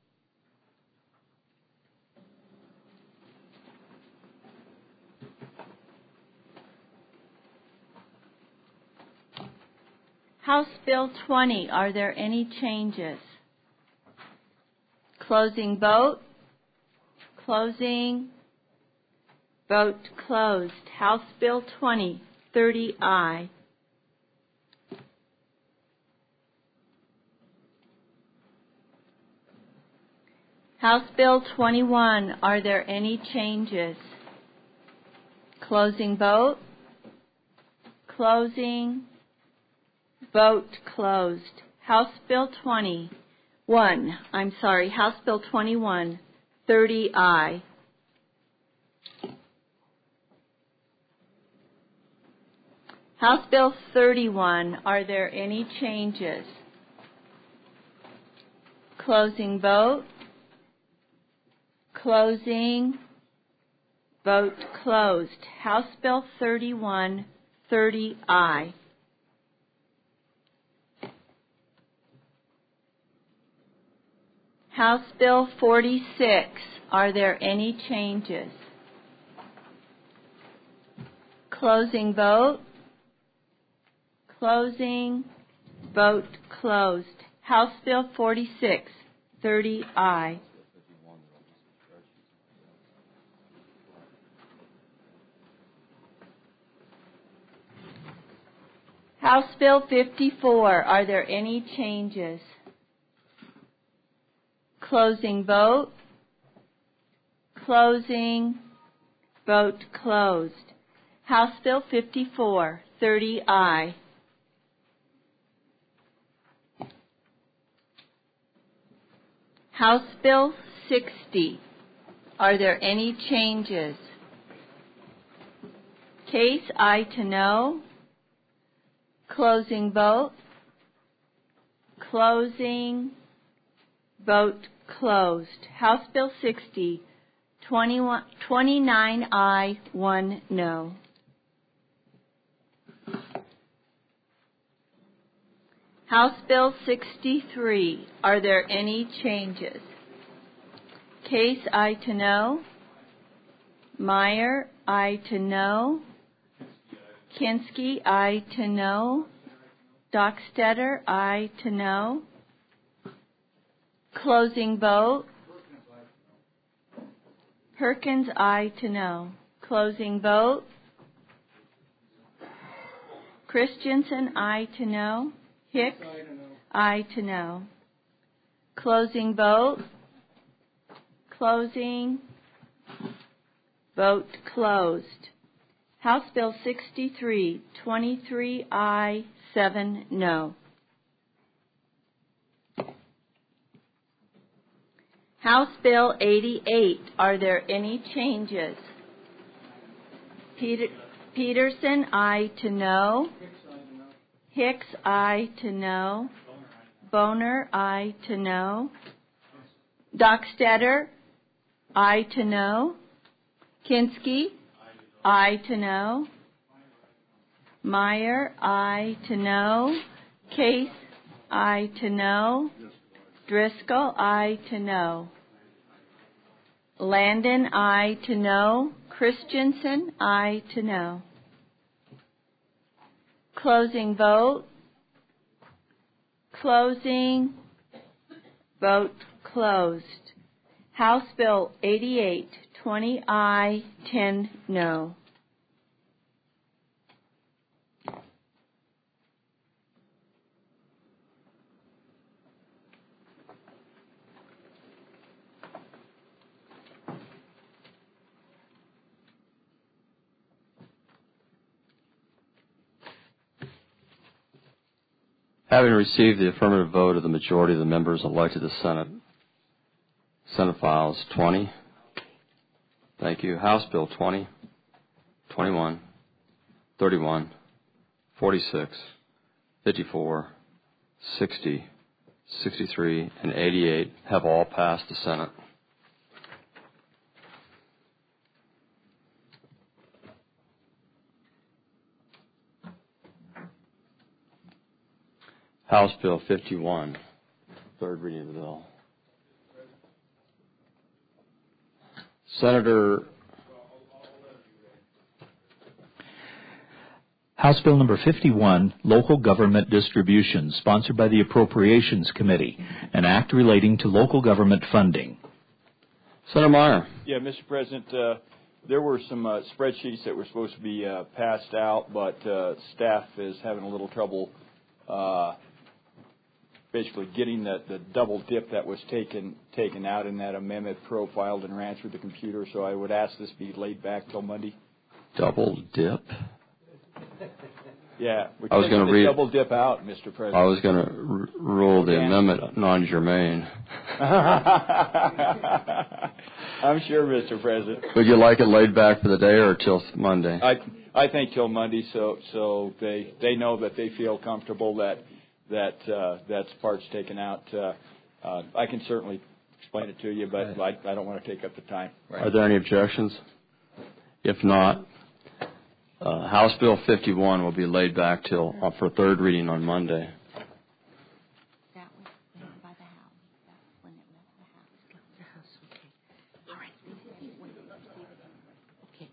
House Bill 20, are there any changes? Closing vote. Closing. Vote closed. House Bill 20, 30 aye. House Bill 21, are there any changes? Closing vote. Closing. Vote closed. House Bill 21, House Bill 21, 30 aye. House Bill 31, are there any changes? Closing vote. Closing. Vote closed. House Bill 31, 30 aye. House Bill 46, are there any changes? Closing vote. Closing. Vote closed. House Bill 46, 30 aye. House Bill 54, are there any changes? Closing vote. Closing. Vote closed. House Bill 54, 30 aye. House Bill 60, are there any changes? Case aye to no. Closing vote. Closing. Vote closed. House Bill 60, 29 aye, 1 no. House Bill 63, are there any changes? Case aye to no. Meyer aye to no. Kinski aye to no. Dockstader aye to no. Closing vote. Perkins aye to no. Closing vote. Christensen aye to no. Hicks aye to no. Closing vote. Closing. Vote closed. House Bill 63, 23 aye, 7 no. House Bill 88, are there any changes? Peterson aye to no. Hicks aye to no. Boner aye to no. Dockstader aye to no. Kinski aye to no. Meyer aye to no. Case aye to no. Driscoll aye to no. Landon aye to no. Christensen aye to no. Closing vote. Closing. Vote closed. House Bill 88, 20 aye, 10 no. Having received the affirmative vote of the majority of the members elected to the Senate files 20. Thank you. House Bill 20, 21, 31, 46, 54, 60, 63, and 88 have all passed the Senate. House Bill 51, third reading of the bill. House Bill number 51, Local Government Distribution, sponsored by the Appropriations Committee, an act relating to local government funding. Senator Meyer. Yeah, Mr. President, there were some spreadsheets that were supposed to be passed out, but staff is having a little trouble basically getting the double dip that was taken out in that amendment profiled and ran through the computer. So I would ask this be laid back till Monday. Double dip? Yeah, we I was going to read double dip out, Mr. President. I was going to rule the amendment non-germane. I'm sure, Mr. President. Would you like it laid back for the day or till Monday? I think till Monday, so they know that they feel comfortable that part's taken out. I can certainly explain it to you, but I don't want to take up the time. Right. Are there any objections? If not, House Bill 51 will be laid back till for third reading on Monday. That was by the House. That's when it left the House. Okay. All right. Okay.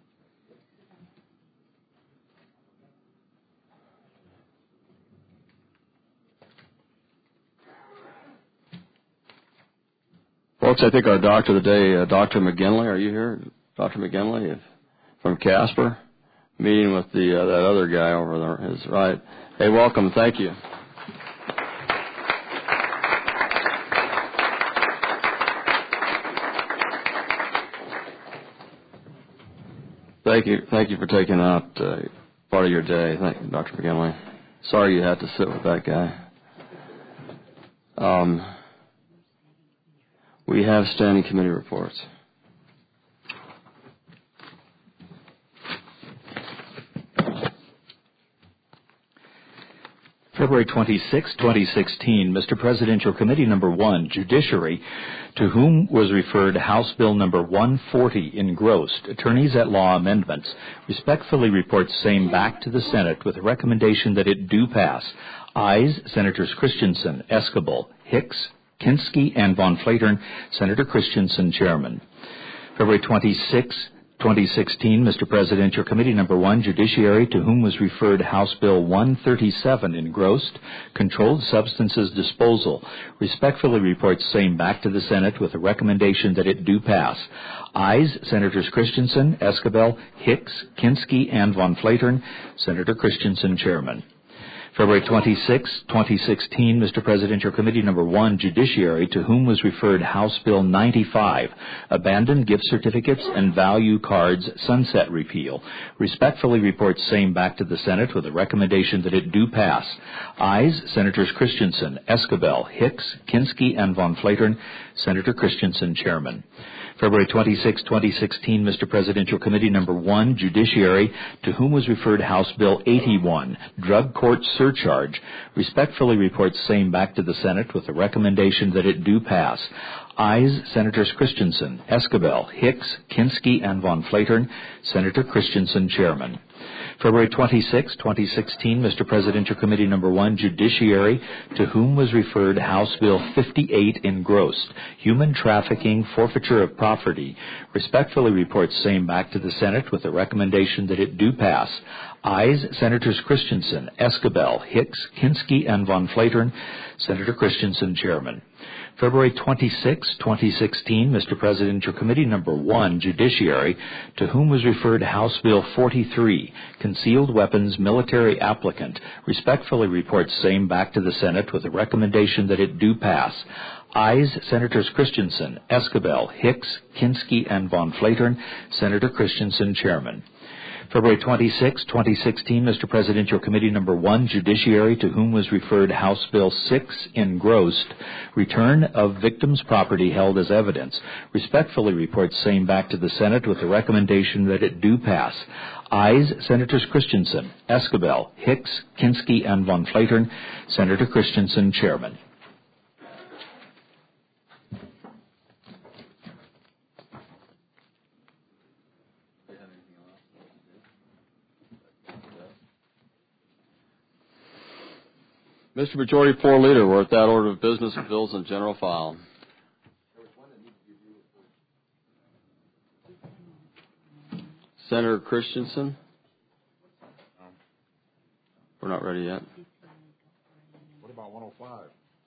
Folks, I think our doctor of the day, Dr. McGinley, are you here? Dr. McGinley from Casper, meeting with that other guy over there is right. Hey, welcome. Thank you. Thank you for taking out part of your day. Thank you, Dr. McGinley. Sorry you had to sit with that guy. We have standing committee reports. February 26, 2016, Mr. Presidential Committee Number 1, Judiciary, to whom was referred House Bill Number 140, engrossed, Attorneys at Law Amendments, respectfully reports same back to the Senate with a recommendation that it do pass. Ayes, Senators Christensen, Esquivel, Hicks, Kinski, and Von Flatern. Senator Christensen, Chairman. February 26, 2016, Mr. Presidential Committee Number 1, Judiciary, to whom was referred House Bill 137, engrossed, Controlled Substances Disposal, respectfully reports same back to the Senate with a recommendation that it do pass. Ayes, Senators Christensen, Esquivel, Hicks, Kinski, and Von Flatern. Senator Christensen, Chairman. February 26, 2016, Mr. Presidential Committee Number 1, Judiciary, to whom was referred House Bill 95, Abandoned Gift Certificates and Value Cards Sunset Repeal, respectfully reports same back to the Senate with a recommendation that it do pass. Ayes, Senators Christensen, Esquivel, Hicks, Kinski, and Von Flatern. Senator Christensen, Chairman. February 26, 2016, Mr. Presidential Committee Number 1, Judiciary, to whom was referred House Bill 81, Drug Court Surcharge, respectfully reports same back to the Senate with a recommendation that it do pass. Ayes, Senators Christensen, Esquivel, Hicks, Kinski, and Von Flatern. Senator Christensen, Chairman. February 26, 2016, Mr. Presidential Committee Number 1, Judiciary, to whom was referred House Bill 58, engrossed, Human Trafficking, Forfeiture of Property, respectfully reports same back to the Senate with a recommendation that it do pass. Ayes, Senators Christensen, Esquivel, Hicks, Kinski, and Von Flatern. Senator Christensen, Chairman. February 26, 2016, Mr. Presidential Committee Number 1, Judiciary, to whom was referred House Bill 43, Concealed Weapons Military Applicant, respectfully reports same back to the Senate with a recommendation that it do pass. Ayes, Senators Christensen, Esquivel, Hicks, Kinski, and Von Flatern. Senator Christensen, Chairman. February 26, 2016, Mr. President, your committee number 1, Judiciary, to whom was referred House Bill 6, engrossed, return of victims' property held as evidence, respectfully reports same back to the Senate with the recommendation that it do pass. Ayes, Senators Christensen, Escabel, Hicks, Kinski, and von Flatern. Senator Christensen, Chairman. Mr. Majority Floor Leader, we're at that order of business of bills in general file. Senator Christensen? We're not ready yet. What about 105?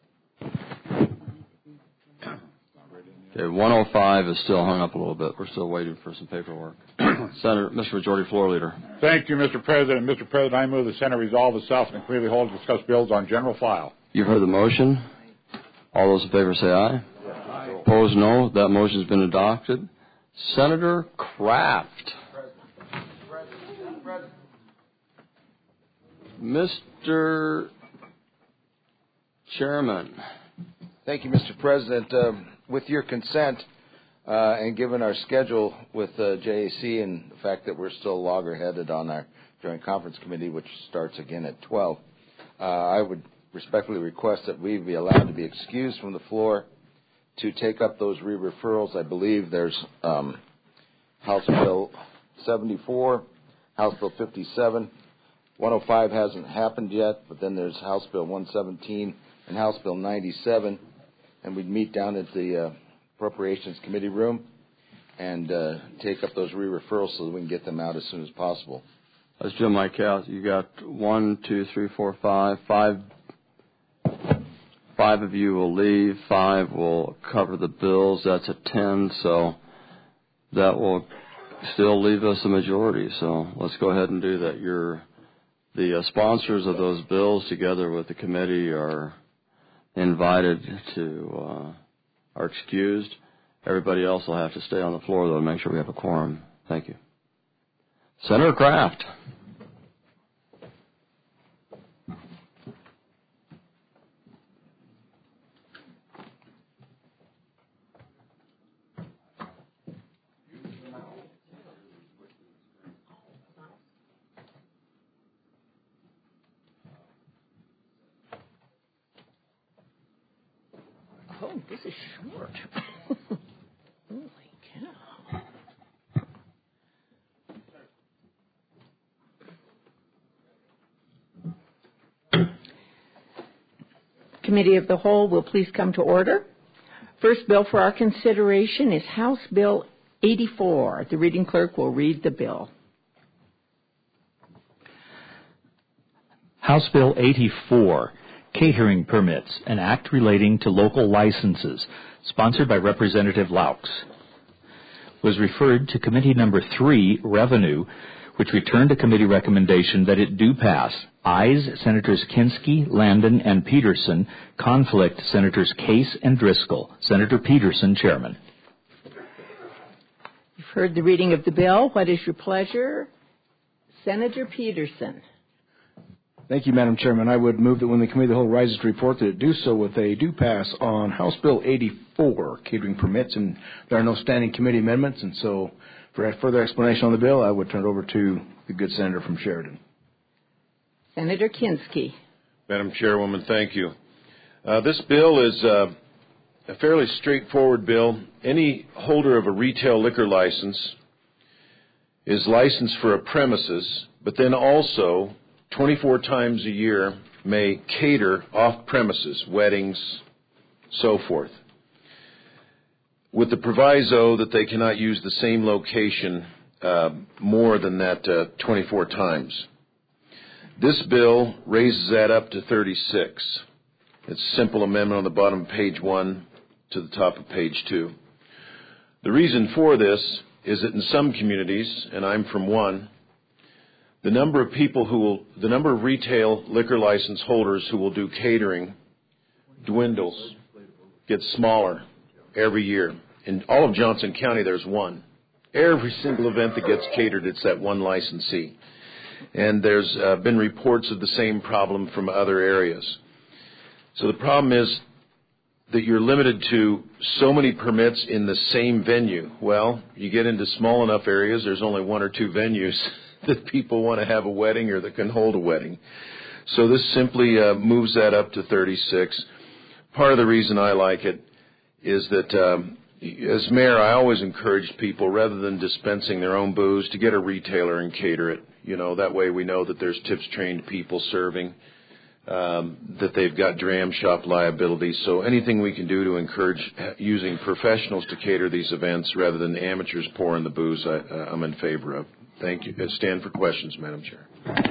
Okay, 105 is still hung up a little bit. We're still waiting for some paperwork. Senator, Mr. Majority Floor Leader. Thank you, Mr. President. Mr. President, I move the Senate resolve itself and clearly hold to discuss bills on general file. You've heard the motion. All those in favor say aye. Aye. Opposed, no. That motion has been adopted. Senator Kraft. Mr. Chairman. Thank you, Mr. President. With your consent, and given our schedule with JAC and the fact that we're still loggerheaded on our Joint Conference Committee, which starts again at 12, I would respectfully request that we be allowed to be excused from the floor to take up those re-referrals. I believe there's House Bill 74, House Bill 57. 105 hasn't happened yet, but then there's House Bill 117 and House Bill 97. And we'd meet down at the Appropriations Committee room and take up those re-referrals so that we can get them out as soon as possible. Let's do my count. You got 1, 2, 3, 4, 5. Five of you will leave. 5 will cover the bills. That's a 10. So that will still leave us a majority. So let's go ahead and do that. The sponsors of those bills, together with the committee, are invited to are excused. Everybody else will have to stay on the floor, though, to make sure we have a quorum. Thank you. Senator Kraft. Oh, this is short. Holy cow. Committee of the Whole will please come to order. First bill for our consideration is House Bill 84. The reading clerk will read the bill. House Bill 84. Catering Permits, an act relating to local licenses, sponsored by Representative Laux, was referred to Committee Number 3, Revenue, which returned a committee recommendation that it do pass. Ayes, Senators Kinski, Landon, and Peterson. Conflict, Senators Case and Driscoll. Senator Peterson, Chairman. You've heard the reading of the bill. What is your pleasure? Senator Peterson. Thank you, Madam Chairman. I would move that when the Committee of the Whole rises to report that it do so with a do pass on House Bill 84, catering permits, and there are no standing committee amendments, and so for a further explanation on the bill, I would turn it over to the good senator from Sheridan. Senator Kinski. Madam Chairwoman, thank you. This bill is a fairly straightforward bill. Any holder of a retail liquor license is licensed for a premises, but then also 24 times a year may cater off premises, weddings, so forth, with the proviso that they cannot use the same location more than that 24 times. This bill raises that up to 36. It's a simple amendment on the bottom of page 1 to the top of page 2. The reason for this is that in some communities, and I'm from one, the number of retail liquor license holders who will do catering dwindles, gets smaller every year. In all of Johnson County, there's one. every single event that gets catered, it's that one licensee. And there's been reports of the same problem from other areas. So the problem is that you're limited to so many permits in the same venue. Well, you get into small enough areas, there's only one or two venues that people want to have a wedding or that can hold a wedding. So this simply moves that up to 36. Part of the reason I like it is that as mayor, I always encourage people, rather than dispensing their own booze, to get a retailer and cater it. You know, that way we know that there's tips-trained people serving, that they've got dram shop liability. So anything we can do to encourage using professionals to cater these events rather than amateurs pouring the booze, I'm in favor of. Thank you. I stand for questions, Madam Chair.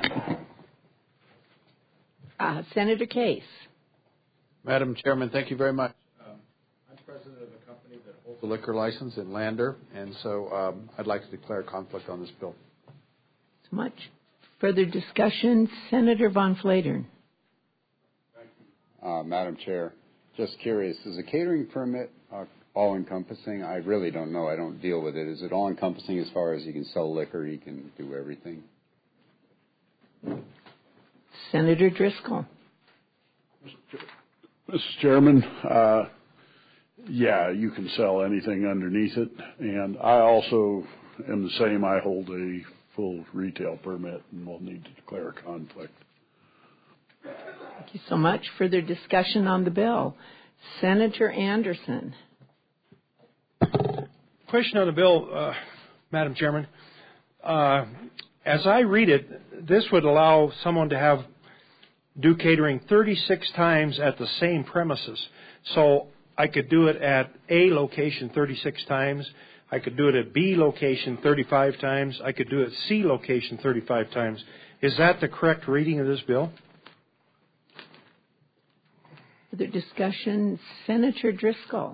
Senator Case. Madam Chairman, thank you very much. I'm president of a company that holds a liquor license in Lander, and so I'd like to declare conflict on this bill. So much. Further discussion? Senator Von Flatern. Madam Chair, just curious, is a catering permit all-encompassing? I really don't know. I don't deal with it. Is it all-encompassing as far as you can sell liquor, you can do everything? Senator Driscoll. Mr. Chairman, yeah, you can sell anything underneath it. And I also am the same. I hold a full retail permit and will need to declare a conflict. Thank you so much. Further discussion on the bill. Senator Anderson. Question on the bill, Madam Chairman. As I read it, this would allow someone to do catering 36 times at the same premises. So I could do it at A location 36 times. I could do it at B location 35 times. I could do it at C location 35 times. Is that the correct reading of this bill? Further discussion. Senator Driscoll.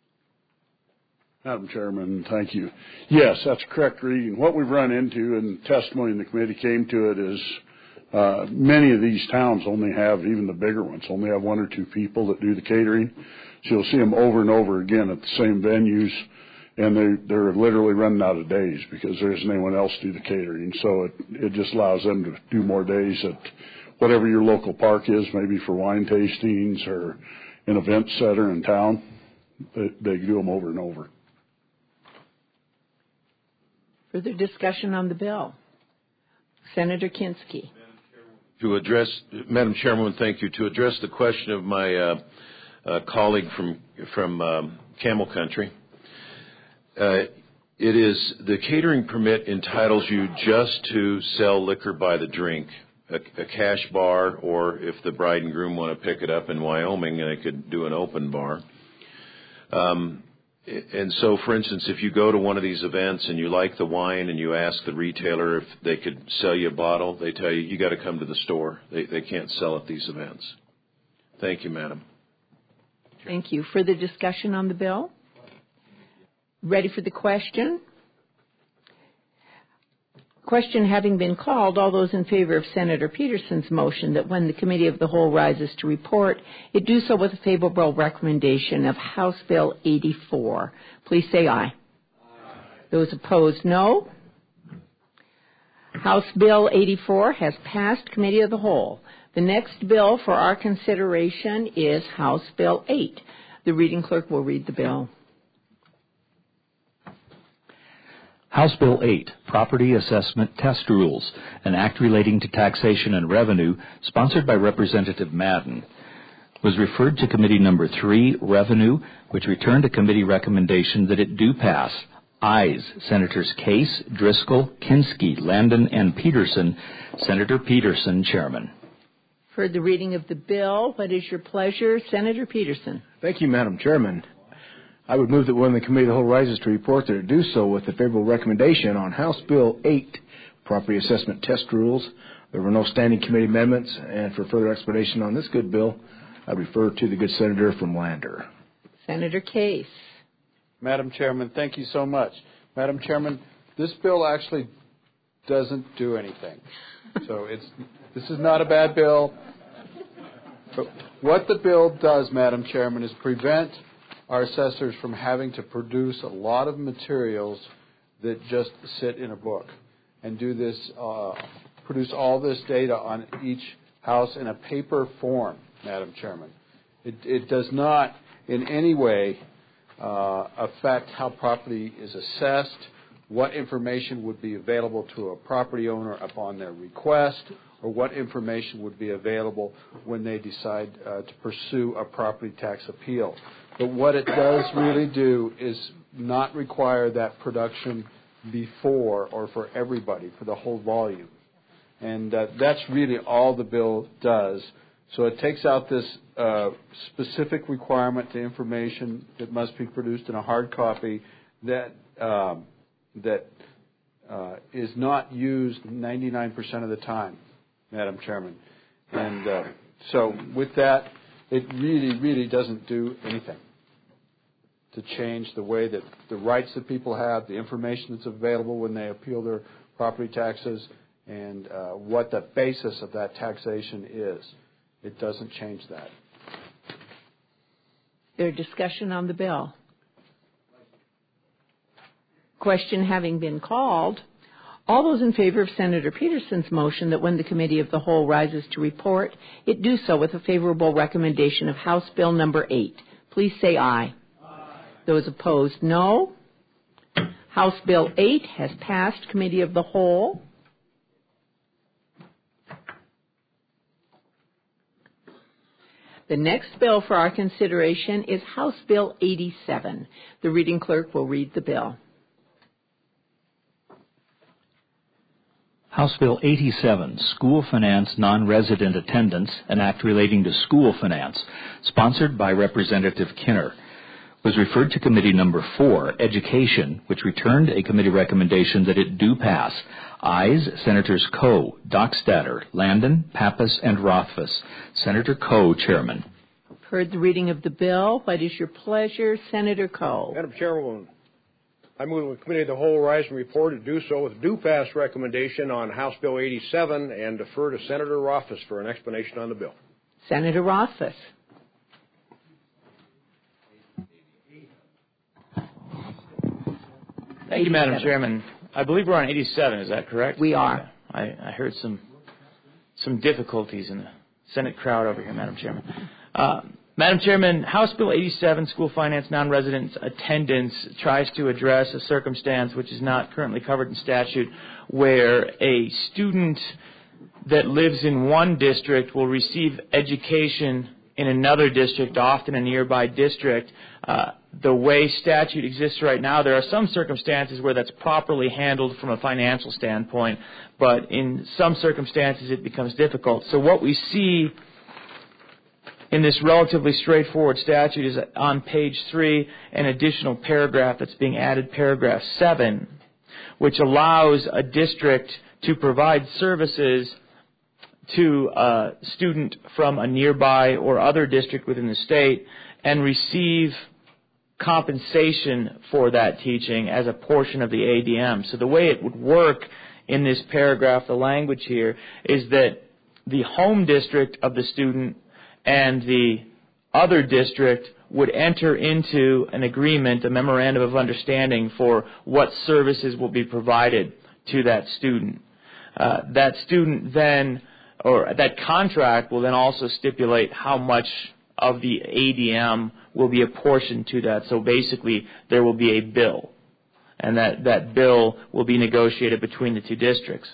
Madam Chairman, thank you. Yes, that's correct reading. What we've run into, and testimony in the committee came to it, is many of these towns only have, even the bigger ones, only have one or two people that do the catering. So you'll see them over and over again at the same venues, and they're literally running out of days because there isn't anyone else to do the catering. So it just allows them to do more days at whatever your local park is, maybe for wine tastings or an event center in town. They do them over and over. Further discussion on the bill. Senator Kinski. Madam Chairwoman, thank you. To address the question of my colleague from Camel Country, it is the catering permit entitles you just to sell liquor by the drink, a cash bar, or if the bride and groom want to pick it up in Wyoming, they could do an open bar. And so, for instance, if you go to one of these events and you like the wine and you ask the retailer if they could sell you a bottle, they tell you, you got to come to the store. They can't sell at these events. Thank you, Madam. Thank you. Further discussion on the bill? Ready for the question? Question having been called, all those in favor of Senator Peterson's motion that when the Committee of the Whole rises to report, it do so with a favorable recommendation of House Bill 84. Please say aye. Aye. Those opposed, no. House Bill 84 has passed Committee of the Whole. The next bill for our consideration is House Bill 8. The reading clerk will read the bill. House Bill 8, Property Assessment Test Rules, an act relating to taxation and revenue, sponsored by Representative Madden, was referred to Committee Number 3, Revenue, which returned a committee recommendation that it do pass. Ayes, Senators Case, Driscoll, Kinski, Landon, and Peterson. Senator Peterson, Chairman. For the reading of the bill, what is your pleasure? Senator Peterson. Thank you, Madam Chairman. I would move that when the Committee of the Whole rises to report that it do so with a favorable recommendation on House Bill 8, Property Assessment Test Rules. There were no standing committee amendments, and for further explanation on this good bill, I refer to the good senator from Lander. Senator Case. Madam Chairman, thank you so much. Madam Chairman, this bill actually doesn't do anything. So this is not a bad bill. But what the bill does, Madam Chairman, is prevent our assessors from having to produce a lot of materials that just sit in a book and do this, produce all this data on each house in a paper form, Madam Chairman. It does not in any way affect how property is assessed, what information would be available to a property owner upon their request, or what information would be available when they decide to pursue a property tax appeal. But what it does really do is not require that production before or for everybody, for the whole volume. And that's really all the bill does. So it takes out this specific requirement to information that must be produced in a hard copy that is not used 99% of the time, Madam Chairman. And so with that, it really doesn't do anything to change the way that the rights that people have, the information that's available when they appeal their property taxes, and what the basis of that taxation is. It doesn't change that. There's discussion on the bill. Question having been called, all those in favor of Senator Peterson's motion that when the Committee of the Whole rises to report, it do so with a favorable recommendation of House Bill number 8. Please say aye. Aye. Those opposed, no. House Bill 8 has passed Committee of the Whole. The next bill for our consideration is House Bill 87. The reading clerk will read the bill. House Bill 87, School Finance Non-Resident Attendance, an act relating to school finance, sponsored by Representative Kinner, was referred to Committee Number 4, Education, which returned a committee recommendation that it do pass. Ayes, Senators Coe, Dockstader, Landon, Pappas, and Rothfuss. Senator Coe, Chairman. Heard the reading of the bill. What is your pleasure, Senator Coe? Madam Chairwoman, I move the Committee of the Whole rise and report to do so with due pass recommendation on House Bill 87 and defer to Senator Rothfuss for an explanation on the bill. Senator Rothfuss. Thank you, Madam Chairman. I believe we're on 87. Is that correct? We are. I heard some difficulties in the Senate crowd over here, Madam Chairman. Madam Chairman, House Bill 87, School Finance Non-Resident Attendance, tries to address a circumstance which is not currently covered in statute, where a student that lives in one district will receive education in another district, often a nearby district. The way statute exists right now, there are some circumstances where that's properly handled from a financial standpoint, but in some circumstances it becomes difficult. So what we see in this relatively straightforward statute is on page 3, an additional paragraph that's being added, paragraph 7, which allows a district to provide services to a student from a nearby or other district within the state and receive compensation for that teaching as a portion of the ADM. So the way it would work in this paragraph, the language here, is that the home district of the student and the other district would enter into an agreement, a memorandum of understanding for what services will be provided to that student. That student then, or that contract will then also stipulate how much of the ADM will be apportioned to that. So basically, there will be a bill, and that bill will be negotiated between the two districts.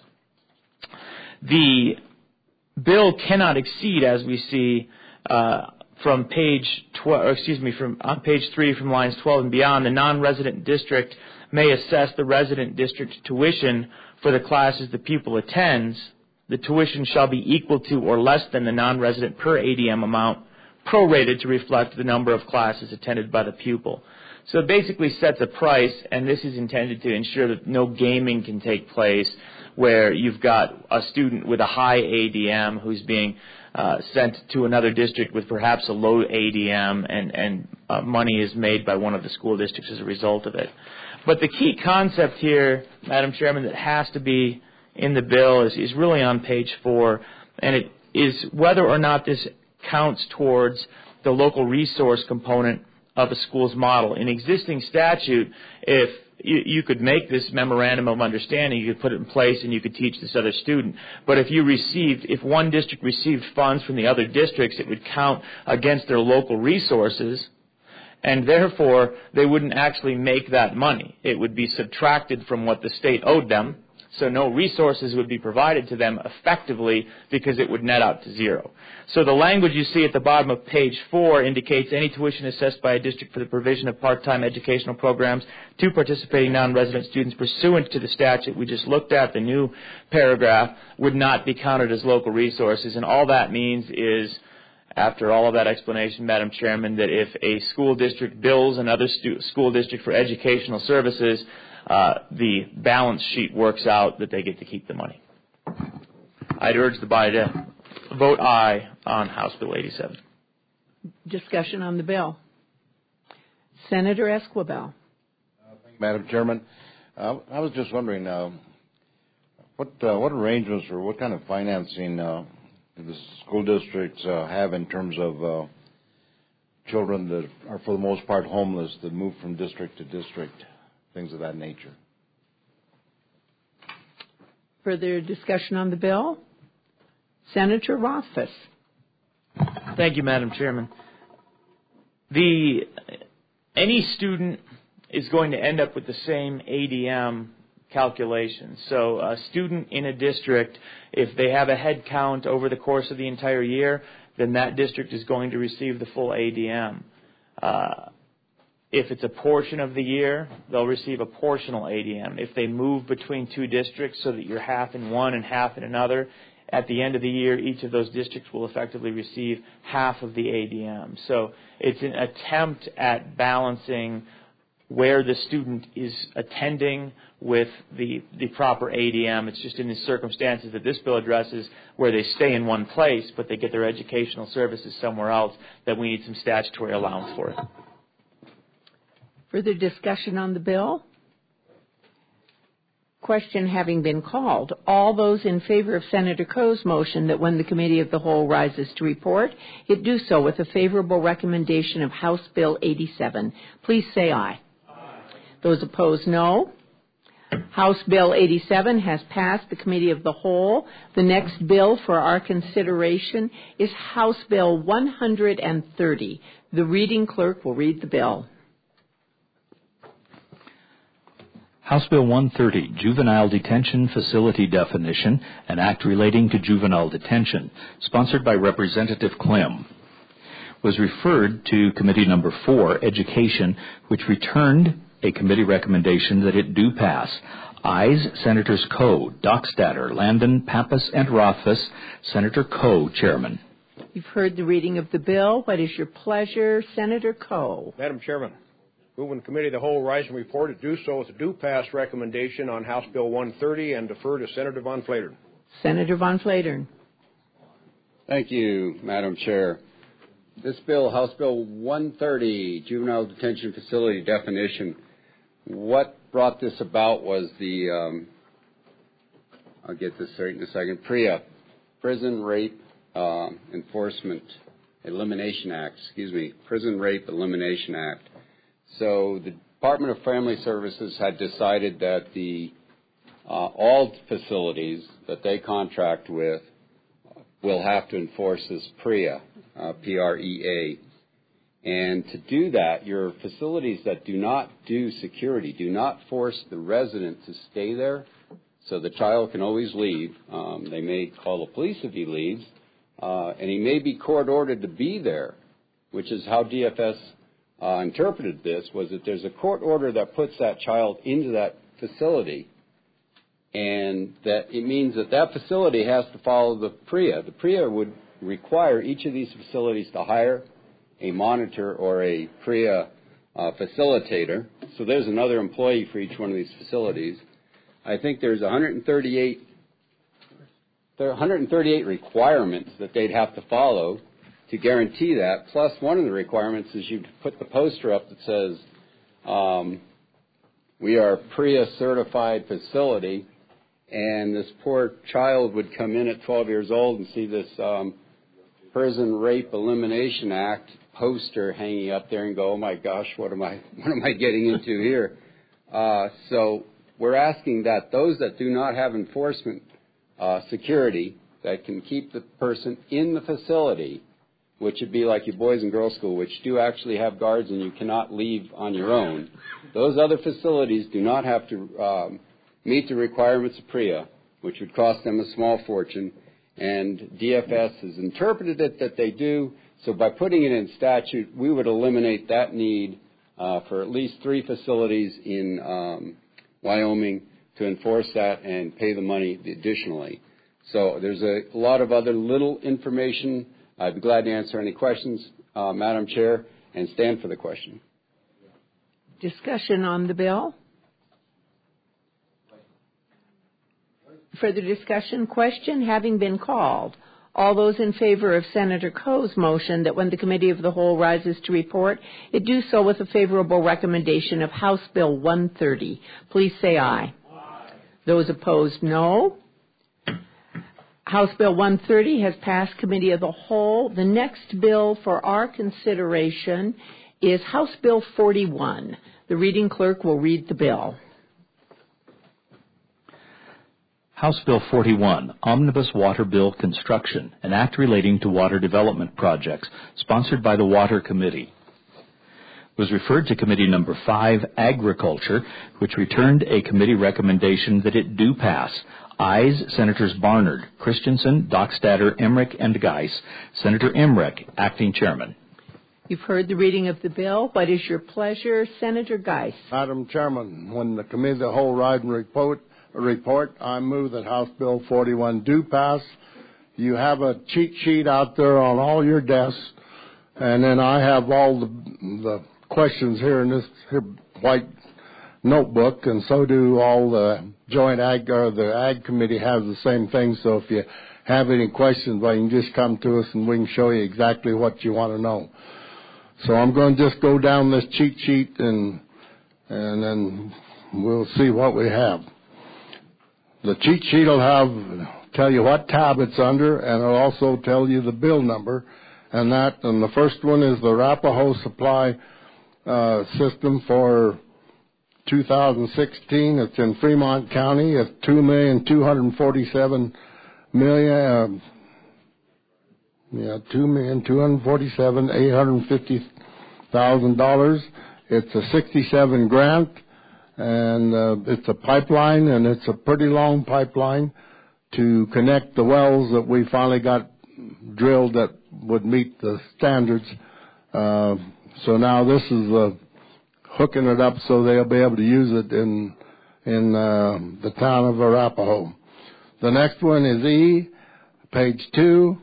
The bill cannot exceed, as we see from page 12, from on page 3, from lines 12 and beyond, the non-resident district may assess the resident district tuition for the classes the pupil attends. The tuition shall be equal to or less than the non-resident per ADM amount, prorated to reflect the number of classes attended by the pupil. So it basically sets a price, and this is intended to ensure that no gaming can take place where you've got a student with a high ADM who's being sent to another district with perhaps a low ADM, and money is made by one of the school districts as a result of it. But the key concept here, Madam Chairman, that has to be in the bill is really on page 4, and it is whether or not this counts towards the local resource component of a school's model. In existing statute, if you could make this memorandum of understanding, you could put it in place, and you could teach this other student. But if one district received funds from the other districts, it would count against their local resources, and therefore they wouldn't actually make that money. It would be subtracted from what the state owed them, so no resources would be provided to them effectively because it would net out to zero. So the language you see at the bottom of page 4 indicates any tuition assessed by a district for the provision of part-time educational programs to participating non-resident students pursuant to the statute we just looked at, the new paragraph, would not be counted as local resources. And all that means is, after all of that explanation, Madam Chairman, that if a school district bills another school district for educational services, the balance sheet works out that they get to keep the money. I'd urge the body to vote aye on House Bill 87. Discussion on the bill. Senator Esquivel. Madam Chairman, I was just wondering what arrangements or what kind of financing the school districts have in terms of children that are for the most part homeless that move from district to district, things of that nature. Further discussion on the bill? Senator Rothfuss. Thank you, Madam Chairman. Any student is going to end up with the same ADM calculation. So a student in a district, if they have a head count over the course of the entire year, then that district is going to receive the full ADM. If it's a portion of the year, they'll receive a portional ADM. If they move between two districts so that you're half in one and half in another, at the end of the year, each of those districts will effectively receive half of the ADM. So it's an attempt at balancing where the student is attending with the proper ADM. It's just in the circumstances that this bill addresses where they stay in one place but they get their educational services somewhere else that we need some statutory allowance for it. Further discussion on the bill? Question having been called, all those in favor of Senator Coe's motion that when the Committee of the Whole rises to report, it do so with a favorable recommendation of House Bill 87. Please say aye. Aye. Those opposed, no. House Bill 87 has passed the Committee of the Whole. The next bill for our consideration is House Bill 130. The reading clerk will read the bill. House Bill 130, Juvenile Detention Facility Definition, an act relating to juvenile detention, sponsored by Representative Clem, was referred to Committee Number 4, Education, which returned a committee recommendation that it do pass. Ayes, Senators Coe, Dockstader, Landon, Pappas, and Rothfuss. Senator Coe, Chairman. You've heard the reading of the bill. What is your pleasure, Senator Coe? Madam Chairman, move when the Committee of the Whole rise and report it do so with a due pass recommendation on House Bill 130 and defer to Senator Von Flatern. Senator Von Flatern. Thank you, Madam Chair. This bill, House Bill 130, Juvenile Detention Facility Definition, what brought this about was the, I'll get this straight in a second, PREA, Prison Rape Enforcement Elimination Act, Prison Rape Elimination Act. So the Department of Family Services had decided that all facilities that they contract with will have to enforce this PREA, P-R-E-A. And to do that, your facilities that do not do security, do not force the resident to stay there, so the child can always leave. They may call the police if he leaves, and he may be court-ordered to be there, which is how DFS interpreted this, was that there's a court order that puts that child into that facility, and that it means that that facility has to follow the PREA. The PREA would require each of these facilities to hire a monitor or a PREA facilitator. So there's another employee for each one of these facilities. I think there's 138 requirements that they'd have to follow to guarantee that. Plus, one of the requirements is you put the poster up that says, we are a PREA certified facility, and this poor child would come in at 12 years old and see this Prison Rape Elimination Act poster hanging up there and go, oh my gosh, what am I getting into here? So we're asking that those that do not have enforcement security that can keep the person in the facility, which would be like your Boys and Girls School, which do actually have guards and you cannot leave on your own. Those other facilities do not have to meet the requirements of PREA, which would cost them a small fortune, and DFS has interpreted it that they do. So by putting it in statute, we would eliminate that need for at least 3 facilities in Wyoming to enforce that and pay the money additionally. So there's a lot of other little information. I'd be glad to answer any questions, Madam Chair, and stand for the question. Discussion on the bill? Further discussion? Question having been called. All those in favor of Senator Coe's motion that when the Committee of the Whole rises to report, it do so with a favorable recommendation of House Bill 130. Please say aye. Aye. Those opposed, no. House Bill 130 has passed Committee of the Whole. The next bill for our consideration is House Bill 41. The reading clerk will read the bill. House Bill 41, Omnibus Water Bill Construction, an act relating to water development projects, sponsored by the Water Committee. Was referred to Committee Number 5, Agriculture, which returned a committee recommendation that it do pass. Ayes, Senators Barnard, Christensen, Dockstader, Emmerich, and Geis. Senator Emmerich, acting chairman. You've heard the reading of the bill. What is your pleasure, Senator Geis? Madam Chairman, when the Committee of the Whole rise and report, I move that House Bill 41 do pass. You have a cheat sheet out there on all your desks, and then I have all the questions here in this here white notebook, and so do all the joint ag or the ag committee has the same thing. So if you have any questions, well, you can just come to us and we can show you exactly what you want to know. So I'm going to just go down this cheat sheet and then we'll see what we have. The cheat sheet will tell you what tab it's under, and it'll also tell you the bill number, and the first one is the Arapahoe Supply System for 2016. It's in Fremont County. It's $2,247,850,000. It's a 67 grant. And it's a pipeline, and it's a pretty long pipeline to connect the wells that we finally got drilled that would meet the standards. So now this is hooking it up so they'll be able to use it in the town of Arapahoe. The next one is E, page 2.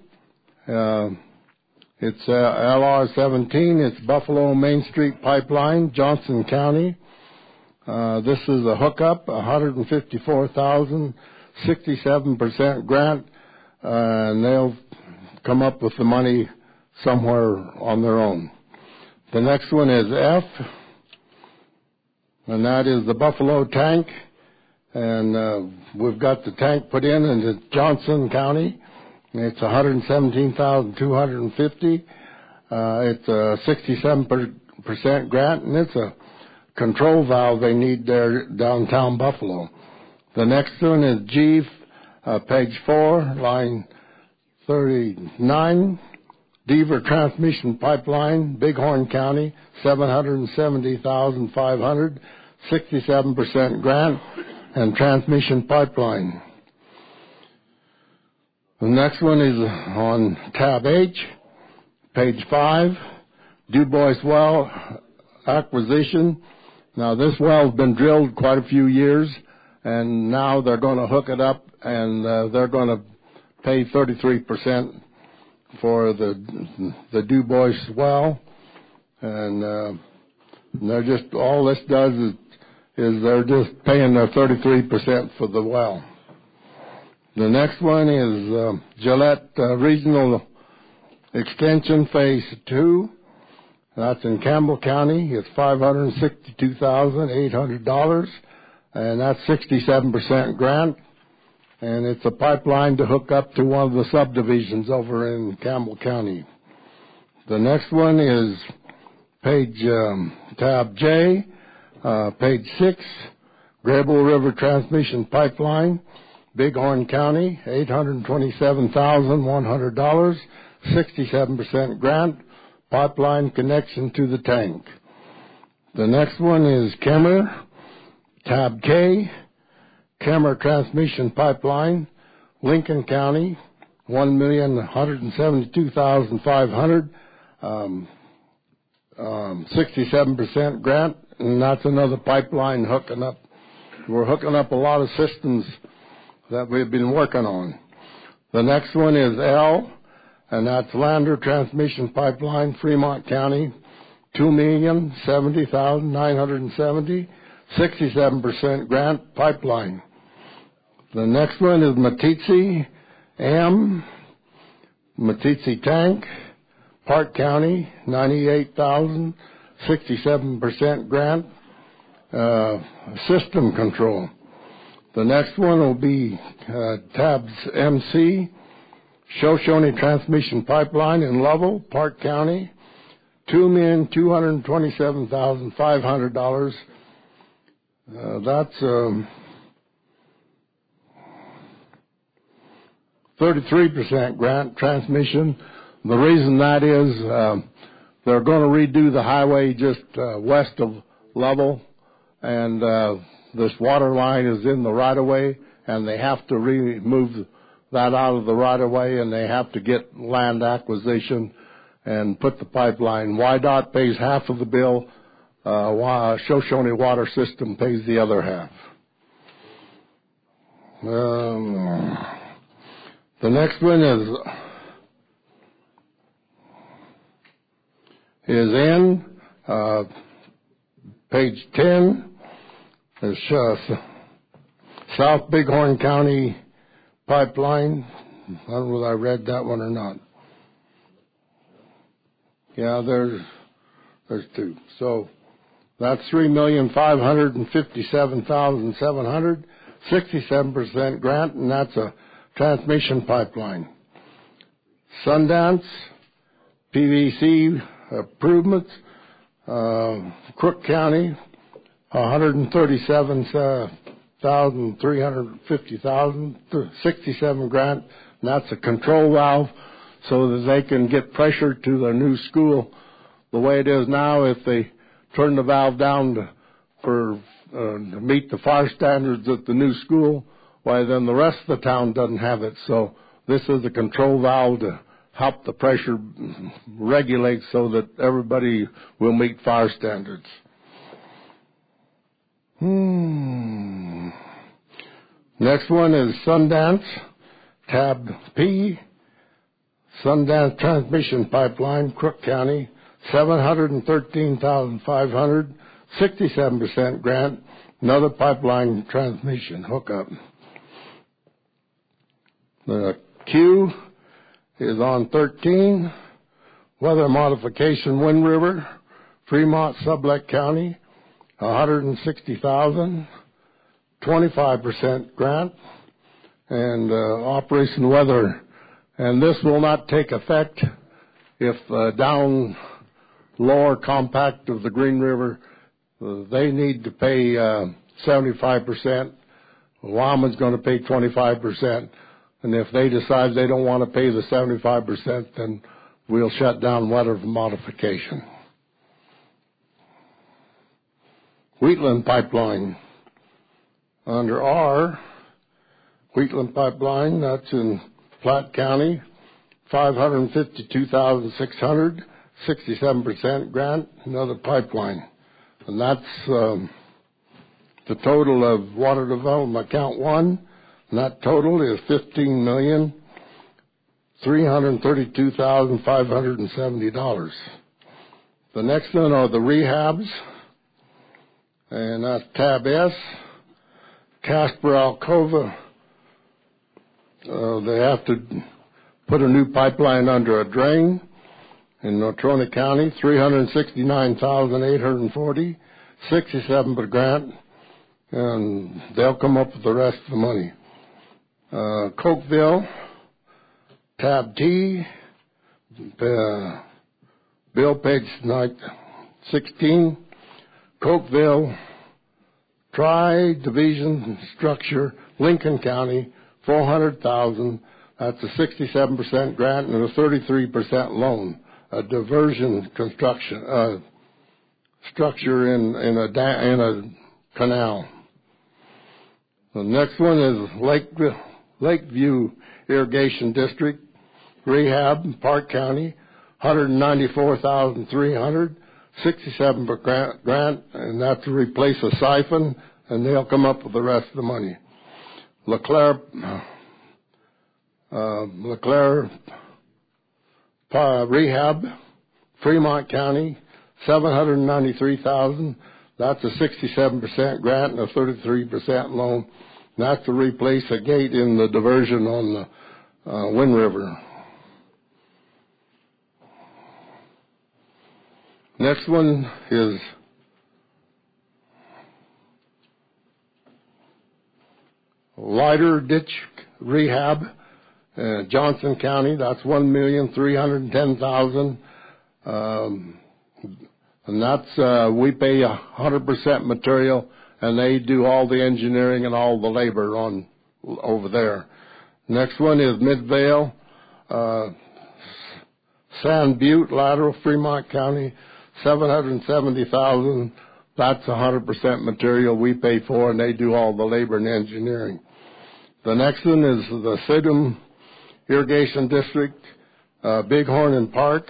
It's LR-17. It's Buffalo Main Street Pipeline, Johnson County. This is a hookup, $154,000, 67% grant, and they'll come up with the money somewhere on their own. The next one is F, and that is the Buffalo Tank, and we've got the tank put in Johnson County. It's $117,250. It's a 67% grant, and it's a control valve they need there downtown Buffalo. The next one is G, page 4, line 39, Deaver Transmission Pipeline, Bighorn County, $770,500, 67% grant, and transmission pipeline. The next one is on tab H, page 5, Du Bois Well acquisition. Now, this well's been drilled quite a few years, and now they're going to hook it up, and they're going to pay 33% for the Du Bois well. And they're just, all this does is they're just paying their 33% for the well. The next one is Gillette Regional Extension Phase 2. That's in Campbell County. It's $562,800, and that's 67% grant. And it's a pipeline to hook up to one of the subdivisions over in Campbell County. The next one is page tab J, Page 6, Grable River Transmission Pipeline, Bighorn County, $827,100, 67% grant, pipeline connection to the tank. The next one is Kemmer, tab K, Kemmer Transmission Pipeline, Lincoln County, $1,172,500, 67% grant, and that's another pipeline hooking up. We're hooking up a lot of systems that we've been working on. The next one is L, and that's Lander Transmission Pipeline, Fremont County, $2,070,970, 67% grant pipeline. The next one is Meeteetse M, Meeteetse Tank, Park County, $98,000, 67% grant, system control. The next one will be tabs MC, Shoshone Transmission Pipeline in Lovell, Park County, $2,227,500. That's 33% grant transmission. The reason that is they're going to redo the highway just west of Lovell, and this water line is in the right-of-way, and they have to remove that out of the right-of-way, and they have to get land acquisition and put the pipeline. YDOT pays half of the bill. Shoshone Water System pays the other half. The next one is N, page 10. It's South Bighorn County Pipeline. I don't know whether I read that one or not. Yeah, there's two. So that's $3,557,700, 67% grant, and that's a transmission pipeline. Sundance, PVC improvements, Crook County, $137,350,000, 67 grant, and that's a control valve so that they can get pressure to the new school. The way it is now, if they turn the valve down to meet the fire standards at the new school, why then the rest of the town doesn't have it. So this is a control valve to help the pressure regulate so that everybody will meet fire standards. Next one is Sundance, tab P, Sundance Transmission Pipeline, Crook County, $713,500, 67% grant, another pipeline transmission hookup. The Q is on 13, Weather Modification Wind River, Fremont, Sublette County, $160,000, 25% grant, and Operation Weather. And this will not take effect if down lower compact of the Green River, they need to pay 75%. Wyoming's going to pay 25%. And if they decide they don't want to pay the 75%, then we'll shut down weather modification. Wheatland Pipeline. Under R, Wheatland Pipeline, that's in Platte County, $552,600, 67% grant, another pipeline. And that's the total of Water Development Account 1, and that total is $15,332,570. The next one are the rehabs, and that's tab S, Casper Alcova. They have to put a new pipeline under a drain in Natrona County, $369,840, 67% grant, and they'll come up with the rest of the money. Cokeville, tab T, bill page 16, Cokeville, Tri-Division Structure, Lincoln County, $400,000. That's a 67% grant and a 33% loan. A diversion construction structure in a canal. The next one is Lakeview Irrigation District, rehab, Park County, $194,300, 67% grant, and that's to replace a siphon, and they'll come up with the rest of the money. LeClaire rehab, Fremont County, $793,000. That's a 67% grant and a 33% loan. And that's to replace a gate in the diversion on the Wind River. Next one is Lighter Ditch Rehab, Johnson County. That's $1,310,000, and that's we pay 100% material, and they do all the engineering and all the labor on over there. Next one is Midvale, Sand Butte Lateral, Fremont County, $770,000. That's 100% material we pay for, and they do all the labor and engineering. The next one is the Sidham Irrigation District, Bighorn and Park,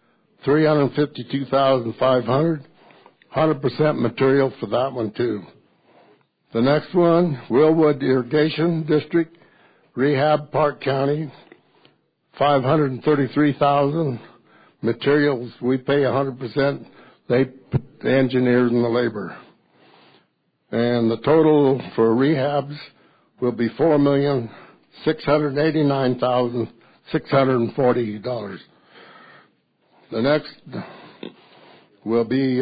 $352,500. 100% material for that one too. The next one, Willwood Irrigation District, Rehab, Park County, $533,000. Materials we pay 100%. They put the engineers and the labor. And the total for rehabs will be $4,689,640. The next will be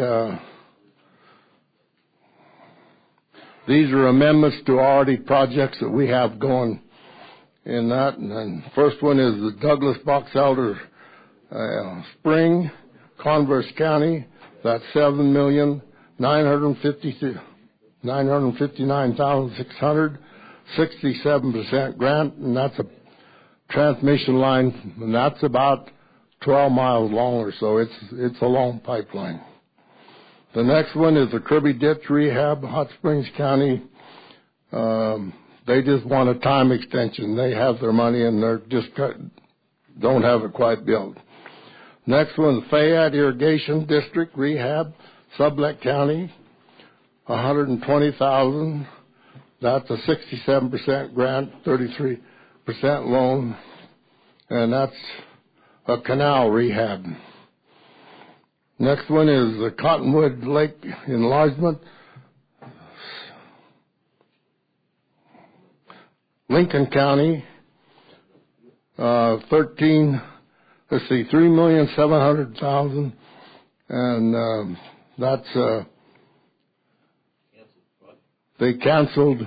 these are amendments to already projects that we have going in that. And then first one is the Douglas Box Elder Spring, Converse County. That's $7,959,600, 67% grant, and that's a transmission line, and that's about 12 miles long or so. It's a long pipeline. The next one is the Kirby Ditch Rehab, Hot Springs County. They just want a time extension. They have their money, and they're just don't have it quite built. Next one, Fayette Irrigation District Rehab, Sublette County, $120,000. That's a 67% grant, 33% loan, and that's a canal rehab. Next one is the Cottonwood Lake Enlargement, Lincoln County, $3,700,000, and that's they canceled.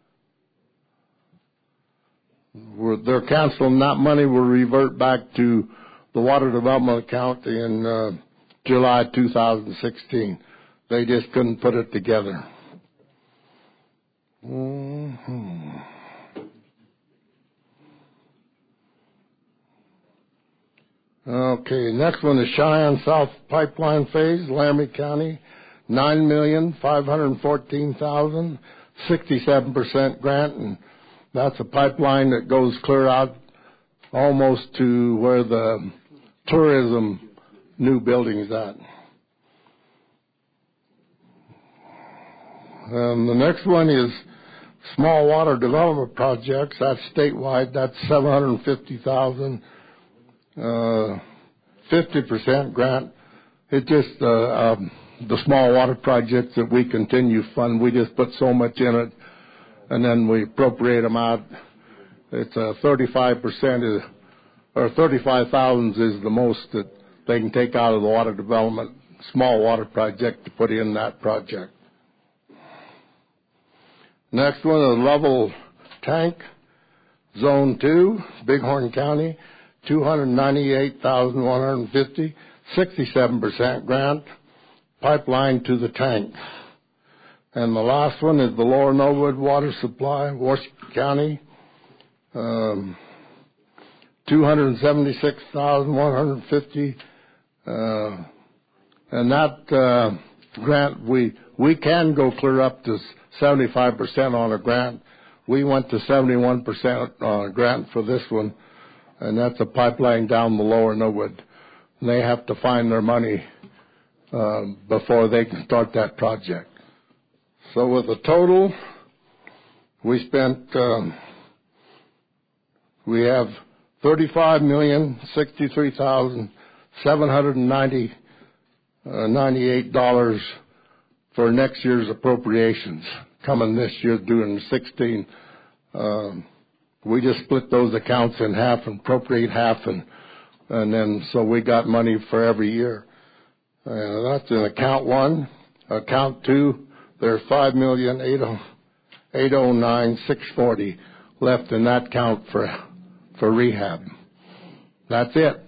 They're canceling that money. Will revert back to the Water Development account in July 2016. They just couldn't put it together. Okay, next one is Cheyenne South Pipeline Phase, Laramie County, $9,514,000, 67% grant, and that's a pipeline that goes clear out almost to where the tourism new building's at. The next one is Small Water Development Projects. That's statewide. That's $750,000. 50% grant. It's just the small water projects that we continue to fund. We just put so much in it, and then we appropriate them out. It's 35% or 35,000 is the most that they can take out of the water development small water project to put in that project. Next one is Level Tank, Zone 2, Bighorn County, $298,150, 67% grant, pipeline to the tank. And the last one is the Lower Norwood Water Supply, Washoe County, $276,150. And that grant, we can go clear up to 75% on a grant. We went to 71% on a grant for this one, and that's a pipeline down the Lower Norwood. And they have to find their money before they can start that project. So with the total, we spent, we have $35,063,798 for next year's appropriations coming this year due in 16. We just split those accounts in half and appropriate half, and then so we got money for every year. That's in account one. Account two, there's $5,809,640 left in that account for rehab. That's it.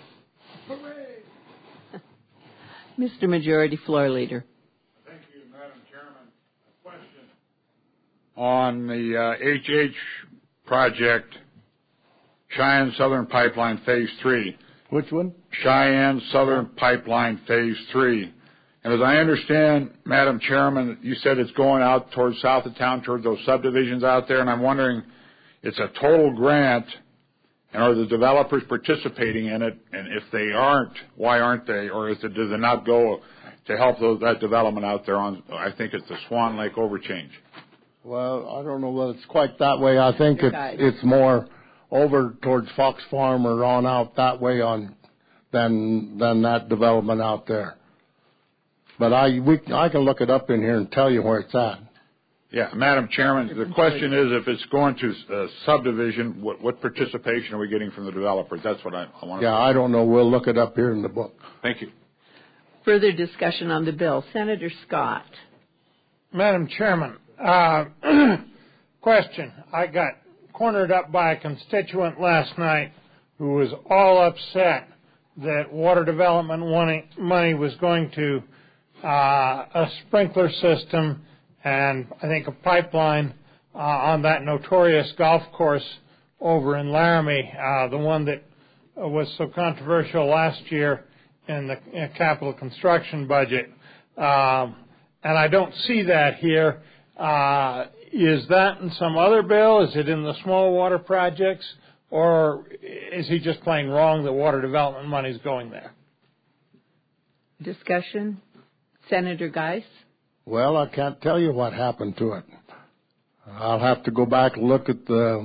Mr. Majority Floor Leader. Thank you, Madam Chairman. A question on the HH project, Cheyenne Southern Pipeline Phase 3. Which one? Cheyenne Southern Pipeline Phase 3. And as I understand, Madam Chairman, you said it's going out towards south of town, towards those subdivisions out there, and I'm wondering, it's a total grant, and are the developers participating in it? And if they aren't, why aren't they? Or do they not go to help that development out there on, I think it's the Swan Lake Overchange? Well, I don't know whether it's quite that way. I think it's more over towards Fox Farm or on out that way than that development out there. But I can look it up in here and tell you where it's at. Yeah, Madam Chairman, the question is if it's going to subdivision, what participation are we getting from the developers? That's what I want to know. Yeah, I don't know. We'll look it up here in the book. Thank you. Further discussion on the bill. Senator Scott. Madam Chairman, question. I got cornered up by a constituent last night who was all upset that water development money was going to a sprinkler system and I think a pipeline on that notorious golf course over in Laramie, the one that was so controversial last year in the capital construction budget. And I don't see that here. Is that in some other bill? Is it in the small water projects? Or is he just plain wrong that water development money is going there? Discussion. Senator Geis. Well, I can't tell you what happened to it. I'll have to go back and look at the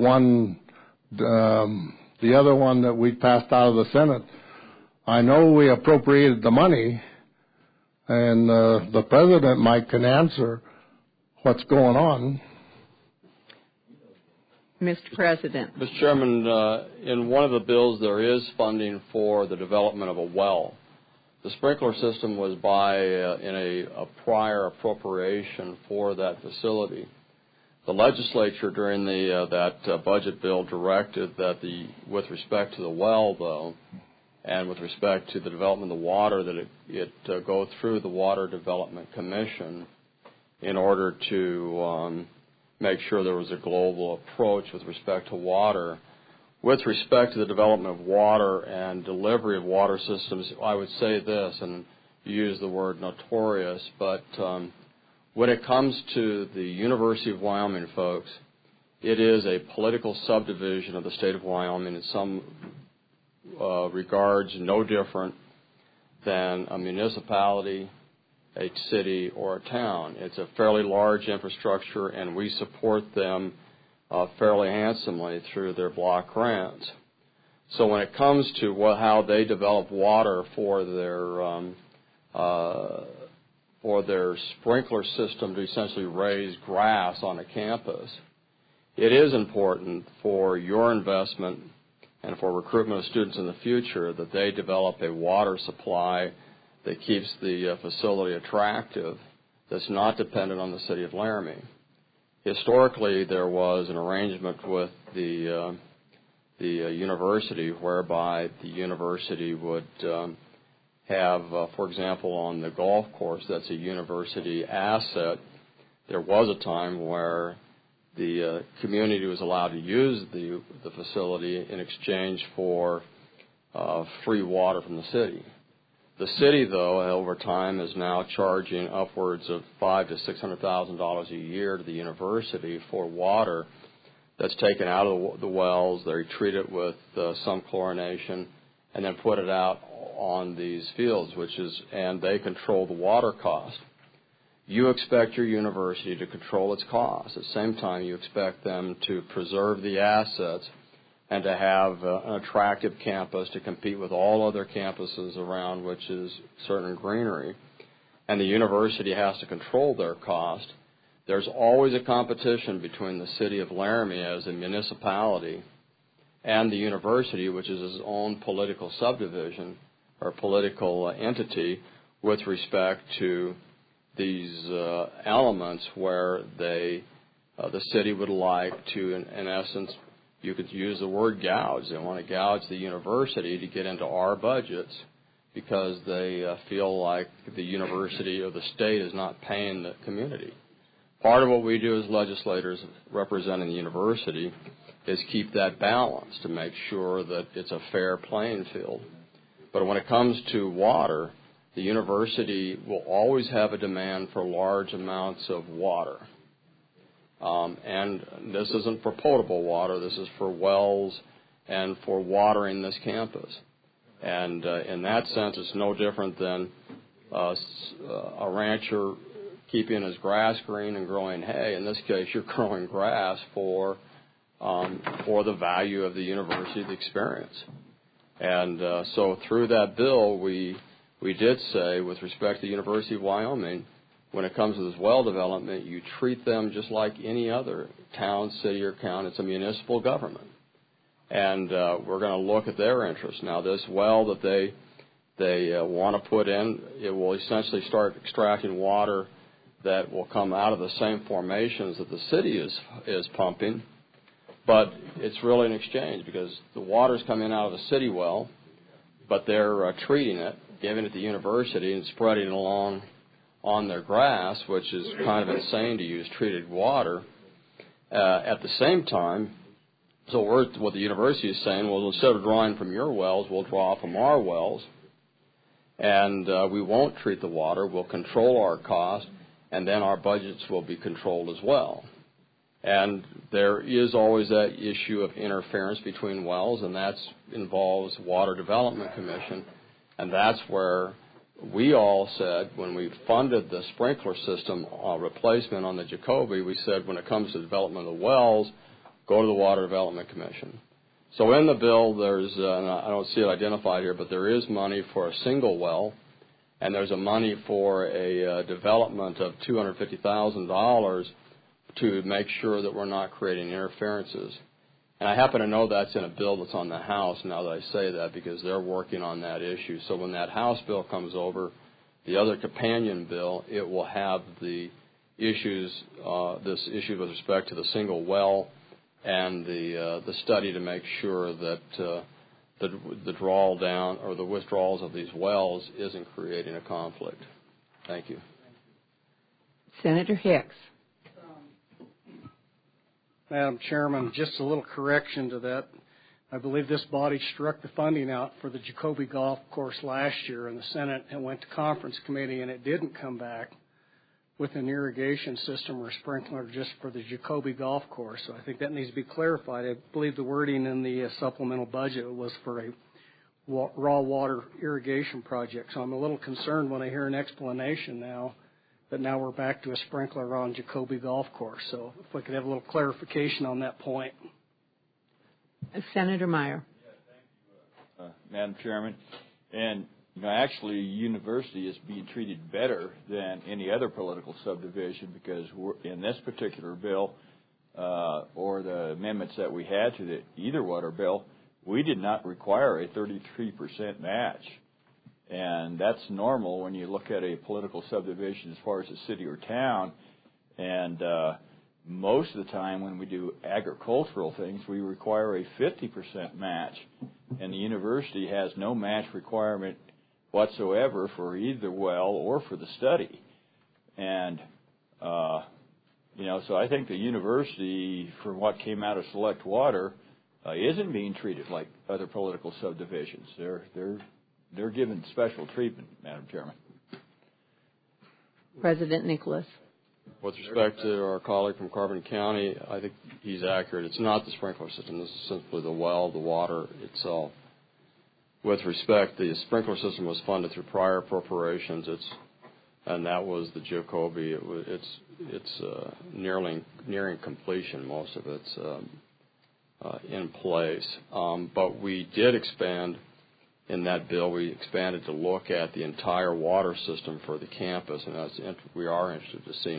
other one that we passed out of the Senate. I know we appropriated the money, and the president can answer what's going on. Mr. President. Mr. Chairman, in one of the bills there is funding for the development of a well. The sprinkler system was in a prior appropriation for that facility. The legislature during that budget bill directed that with respect to the well, though, and with respect to the development of the water, that it go through the Water Development Commission in order to make sure there was a global approach with respect to water. With respect to the development of water and delivery of water systems, I would say this, and you use the word notorious, but when it comes to the University of Wyoming, folks, it is a political subdivision of the state of Wyoming in some regards no different than a municipality, a city, or a town. It's a fairly large infrastructure, and we support them fairly handsomely through their block grants. So when it comes to how they develop water for their sprinkler system to essentially raise grass on a campus, it is important for your investment and for recruitment of students in the future that they develop a water supply that keeps the facility attractive, that's not dependent on the city of Laramie. Historically, there was an arrangement with the university whereby the university would have, for example, on the golf course that's a university asset, there was a time where the community was allowed to use the facility in exchange for free water from the city. The city, though, over time is now charging upwards of $500,000 to $600,000 a year to the university for water that's taken out of the wells. They treat it with some chlorination and then put it out on these fields, and they control the water cost. You expect your university to control its costs. At the same time, you expect them to preserve the assets and to have an attractive campus to compete with all other campuses around, which is certain greenery. And the university has to control their cost. There's always a competition between the city of Laramie as a municipality and the university, which is its own political subdivision or political entity, with respect to these elements where the city would like to, in essence, you could use the word gouge. They want to gouge the university to get into our budgets because they feel like the university or the state is not paying the community. Part of what we do as legislators representing the university is keep that balance to make sure that it's a fair playing field. But when it comes to water, the university will always have a demand for large amounts of water. And this isn't for potable water. This is for wells and for watering this campus. And in that sense, it's no different than a rancher keeping his grass green and growing hay. In this case, you're growing grass for the value of the university, the experience. And so through that bill, we did say, with respect to the University of Wyoming, when it comes to this well development, you treat them just like any other town, city, or county. It's a municipal government. And we're going to look at their interests. Now, this well that they want to put in, it will essentially start extracting water that will come out of the same formations that the city is pumping. But it's really an exchange because the water's coming out of a city well, but they're treating it, giving it to the university, and spreading it along on their grass, which is kind of insane to use treated water. At the same time, so what the university is saying, well, instead of drawing from your wells, we'll draw from our wells, and we won't treat the water. We'll control our cost, and then our budgets will be controlled as well. And there is always that issue of interference between wells, and that involves Water Development Commission, and that's where we all said when we funded the sprinkler system replacement on the Jacoby, we said when it comes to development of the wells, go to the Water Development Commission. So in the bill, there's, and I don't see it identified here, but there is money for a single well, and there's a money for a development of $250,000 to make sure that we're not creating interferences. And I happen to know that's in a bill that's on the House now that I say that because they're working on that issue. So when that House bill comes over, the other companion bill, it will have the issues, this issue with respect to the single well and the study to make sure that the draw down or the withdrawals of these wells isn't creating a conflict. Thank you. Senator Hicks. Madam Chairman, just a little correction to that. I believe this body struck the funding out for the Jacoby Golf Course last year in the Senate and went to conference committee, and it didn't come back with an irrigation system or sprinkler just for the Jacoby Golf Course. So I think that needs to be clarified. I believe the wording in the supplemental budget was for a raw water irrigation project. So I'm a little concerned when I hear an explanation now that now we're back to a sprinkler on Jacoby Golf Course. So if we could have a little clarification on that point. Senator Meyer. Madam Chairman, and actually, university is being treated better than any other political subdivision because in this particular bill or the amendments that we had to the Either Water bill, we did not require a 33% match. And that's normal when you look at a political subdivision as far as a city or town. And most of the time when we do agricultural things, we require a 50% match. And the university has no match requirement whatsoever for either well or for the study. And, so I think the university, from what came out of Select Water, isn't being treated like other political subdivisions. They're given special treatment, Madam Chairman. President Nicholas. With respect to our colleague from Carbon County, I think he's accurate. It's not the sprinkler system. This is simply the well, the water itself. With respect, the sprinkler system was funded through prior appropriations. And that was the Jacoby. It's nearing completion. Most of it's in place. But we did expand in that bill. We expanded to look at the entire water system for the campus, and we are interested to see.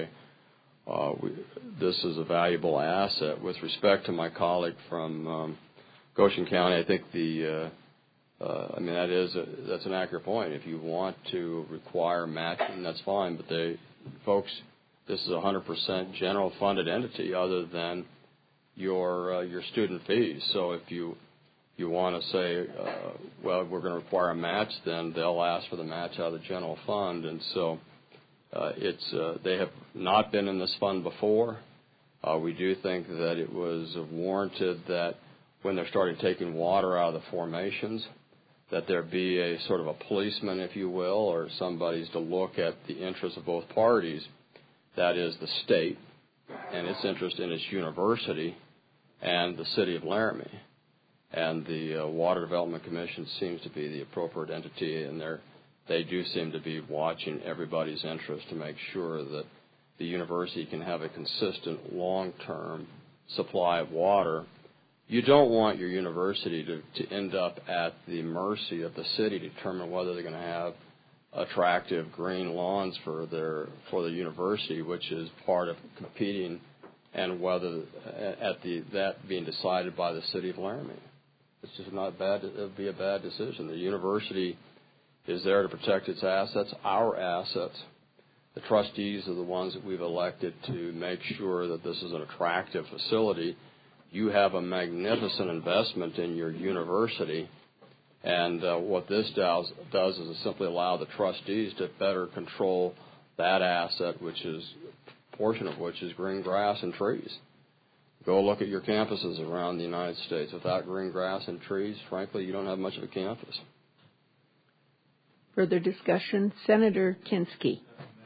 This is a valuable asset. With respect to my colleague from Goshen County, I think that's an accurate point. If you want to require matching, that's fine. But this is a 100% general funded entity, other than your student fees. So if you want to say, we're going to require a match, then they'll ask for the match out of the general fund. And so they have not been in this fund before. We do think that it was warranted that when they're starting taking water out of the formations, that there be a sort of a policeman, if you will, or somebody's to look at the interests of both parties, that is the state and its interest in its university and the city of Laramie. And the Water Development Commission seems to be the appropriate entity, and they do seem to be watching everybody's interest to make sure that the university can have a consistent long-term supply of water. You don't want your university to end up at the mercy of the city to determine whether they're going to have attractive green lawns for the university, which is part of competing, and whether that being decided by the city of Laramie. It's just not bad. It would be a bad decision. The university is there to protect its assets, our assets. The trustees are the ones that we've elected to make sure that this is an attractive facility. You have a magnificent investment in your university, and what this does is simply allow the trustees to better control that asset, a portion of which is green grass and trees. Go look at your campuses around the United States. Without green grass and trees, frankly, you don't have much of a campus. Further discussion? Senator Kinski.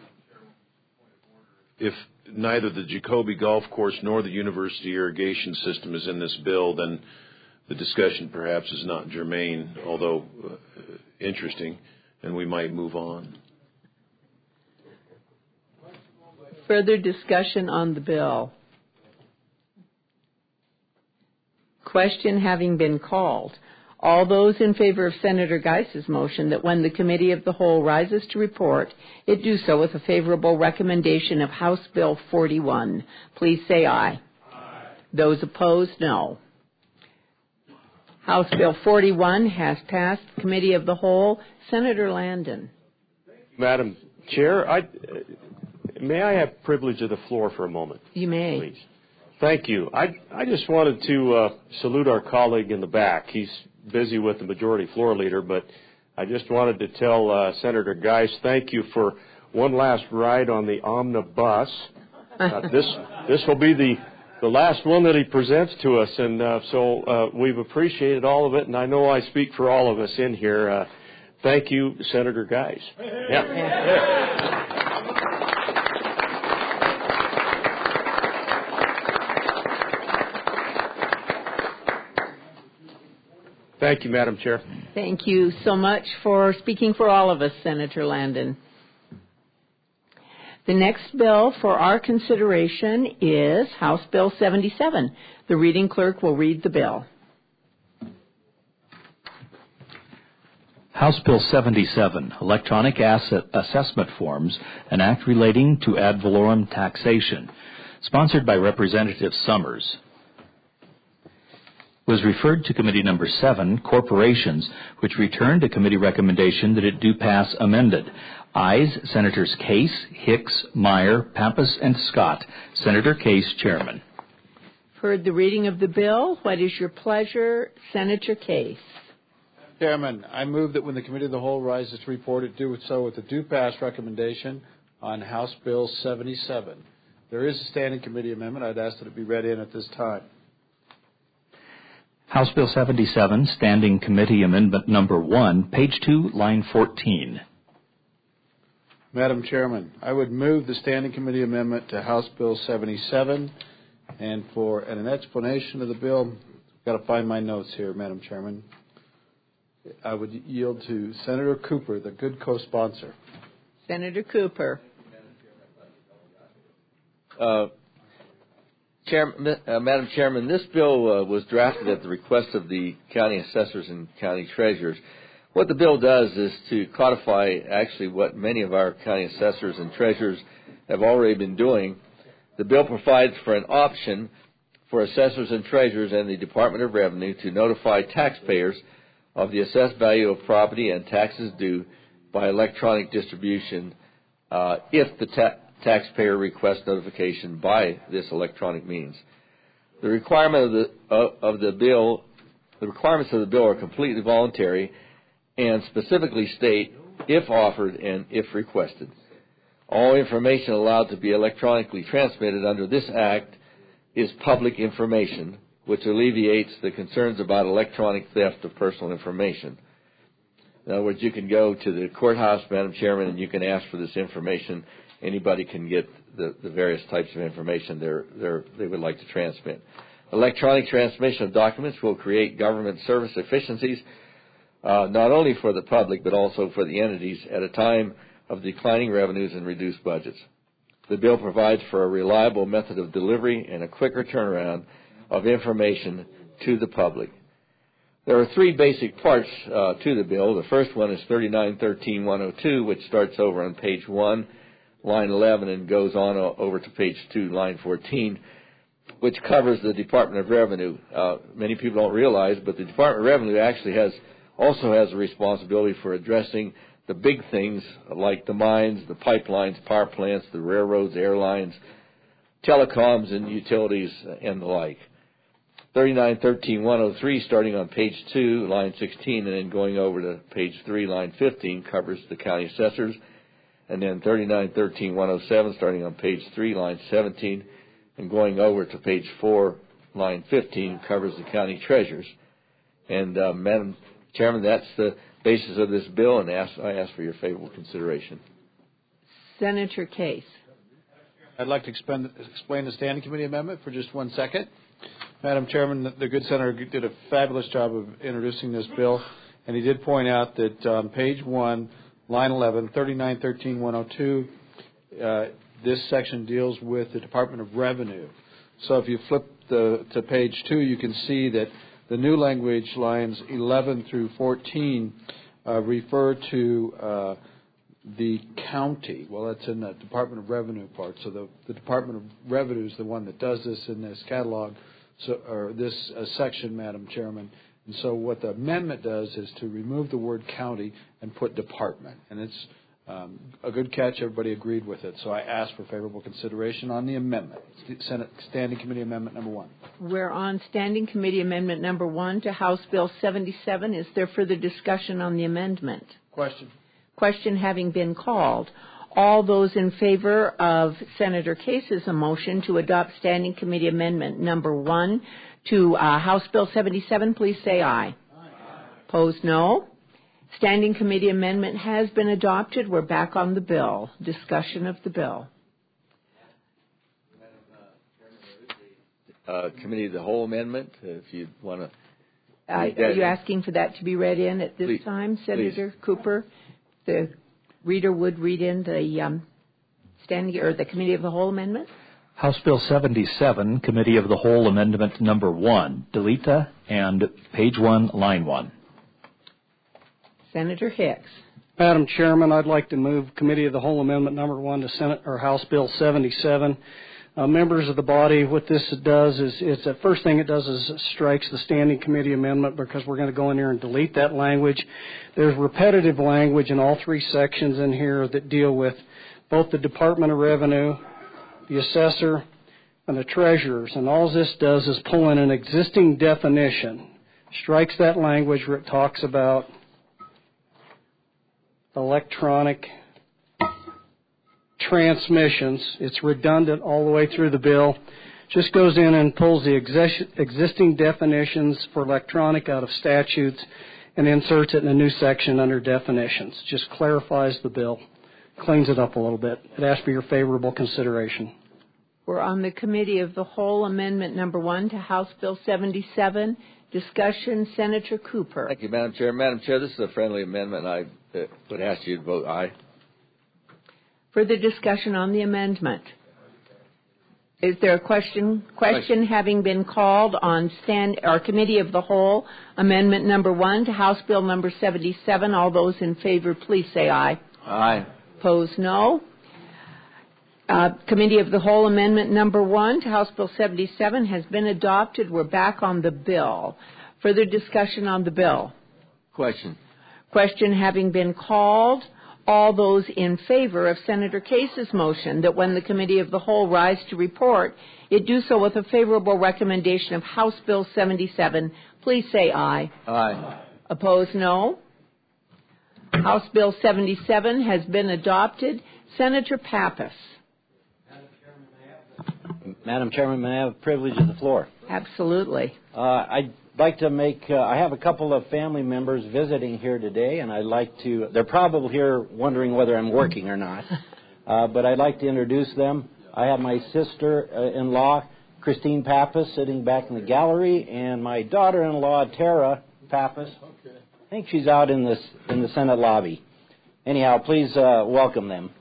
If neither the Jacoby Golf Course nor the university irrigation system is in this bill, then the discussion perhaps is not germane, although interesting, and we might move on. Further discussion on the bill? Question having been called. All those in favor of Senator Geis's motion that when the Committee of the Whole rises to report, it do so with a favorable recommendation of House Bill 41, please say aye. Aye. Those opposed, no. House Bill 41 has passed Committee of the Whole. Senator Landon. Madam Chair, may I have privilege of the floor for a moment? You may. Please. Thank you. I just wanted to salute our colleague in the back. He's busy with the majority floor leader, but I just wanted to tell Senator Geis, thank you for one last ride on the omnibus. This will be the last one that he presents to us, and so we've appreciated all of it, and I know I speak for all of us in here. Thank you, Senator Geis. Yeah. Thank you, Madam Chair. Thank you so much for speaking for all of us, Senator Landon. The next bill for our consideration is House Bill 77. The reading clerk will read the bill. House Bill 77, Electronic Asset Assessment Forms, an act relating to ad valorem taxation, sponsored by Representative Summers, was referred to Committee Number 7, Corporations, which returned a committee recommendation that it do pass amended. Ayes, Senators Case, Hicks, Meyer, Pappas, and Scott. Senator Case, Chairman. Heard the reading of the bill. What is your pleasure, Senator Case? Chairman, I move that when the Committee of the Whole rises to report, it do so with a due pass recommendation on House Bill 77. There is a standing committee amendment. I'd ask that it be read in at this time. House Bill 77, Standing Committee Amendment Number 1, page 2, line 14. Madam Chairman, I would move the Standing Committee Amendment to House Bill 77. And for an explanation of the bill, I've got to find my notes here, Madam Chairman. I would yield to Senator Cooper, the good co-sponsor. Senator Cooper. Madam Chairman, this bill was drafted at the request of the county assessors and county treasurers. What the bill does is to codify actually what many of our county assessors and treasurers have already been doing. The bill provides for an option for assessors and treasurers and the Department of Revenue to notify taxpayers of the assessed value of property and taxes due by electronic distribution if the taxpayer requests notification by this electronic means. The requirements of the bill are completely voluntary and specifically state if offered and if requested. All information allowed to be electronically transmitted under this act is public information, which alleviates the concerns about electronic theft of personal information. In other words, you can go to the courthouse, Madam Chairman, and you can ask for this information. Anybody can get the various types of information they would like to transmit. Electronic transmission of documents will create government service efficiencies, not only for the public but also for the entities at a time of declining revenues and reduced budgets. The bill provides for a reliable method of delivery and a quicker turnaround of information to the public. There are three basic parts to the bill. The first one is 3913-102, which starts over on page 1, line 11, and goes on over to page 2, line 14, which covers the Department of Revenue. Many people don't realize, but the Department of Revenue actually also has a responsibility for addressing the big things like the mines, the pipelines, power plants, the railroads, airlines, telecoms, and utilities, and the like. 3913-103, starting on page 2, line 16, and then going over to page 3, line 15, covers the county assessors. And then 3913-107, starting on page 3, line 17, and going over to page 4, line 15, covers the county treasurers. And, Madam Chairman, that's the basis of this bill, and I ask for your favorable consideration. Senator Case. I'd like to explain the Standing Committee amendment for just 1 second. Madam Chairman, the good senator did a fabulous job of introducing this bill, and he did point out that on page 1, line 11, 3913-102, this section deals with the Department of Revenue. So if you flip to page 2, you can see that the new language lines 11 through 14 refer to the county. Well, that's in the Department of Revenue part. So the Department of Revenue is the one that does this in this catalog, or this section, Madam Chairman. And so what the amendment does is to remove the word county and put department. And it's a good catch. Everybody agreed with it. So I ask for favorable consideration on the amendment. Senate Standing Committee Amendment Number 1. We're on Standing Committee Amendment Number 1 to House Bill 77. Is there further discussion on the amendment? Question. Question having been called. All those in favor of Senator Case's motion to adopt Standing Committee Amendment Number 1 to House Bill 77, please say aye. Aye. Opposed, no. Standing Committee Amendment has been adopted. We're back on the bill. Discussion of the bill. Committee of the Whole Amendment, if you want to. Are you asking for that to be read in at this time, Senator Cooper? The reader would read in the the Committee of the Whole Amendment. House Bill 77, Committee of the Whole Amendment Number 1, Delita, and page 1, line 1. Senator Hicks. Madam Chairman, I'd like to move Committee of the Whole Amendment Number 1 to Senate or House Bill 77. Members of the body, what this does is, it's the first thing it does is it strikes the Standing Committee Amendment because we're going to go in here and delete that language. There's repetitive language in all three sections in here that deal with both the Department of Revenue, the assessor, and the treasurers. And all this does is pull in an existing definition strikes that language where it talks about electronic transmissions. It's redundant all the way through the bill. Just goes in and pulls the existing definitions for electronic out of statutes and inserts it in a new section under definitions. Just clarifies the bill, cleans it up a little bit. It asks for your favorable consideration. We're on the Committee of the Whole, Amendment Number 1 to House Bill 77. Discussion, Senator Cooper. Thank you, Madam Chair. Madam Chair, this is a friendly amendment. I would ask you to vote aye. Further discussion on the amendment. Is there a question? Question having been called on our Committee of the Whole, Amendment Number 1 to House Bill Number 77. All those in favor, please say aye. Aye. Opposed, no. Committee of the Whole, Amendment Number 1 to House Bill 77 has been adopted. We're back on the bill. Further discussion on the bill. Question. Question having been called. All those in favor of Senator Case's motion that when the Committee of the Whole rise to report, it do so with a favorable recommendation of House Bill 77, please say aye. Aye. Opposed, no. House Bill 77 has been adopted. Senator Pappas. Madam Chairman, may I have the privilege of the floor? Absolutely. I'd like to make, I have a couple of family members visiting here today, and I'd like to, they're probably here wondering whether I'm working or not, but I'd like to introduce them. I have my sister-in-law, Christine Pappas, sitting back in the gallery, and my daughter-in-law, Tara Pappas. I think she's out in the Senate lobby. Anyhow, please welcome them.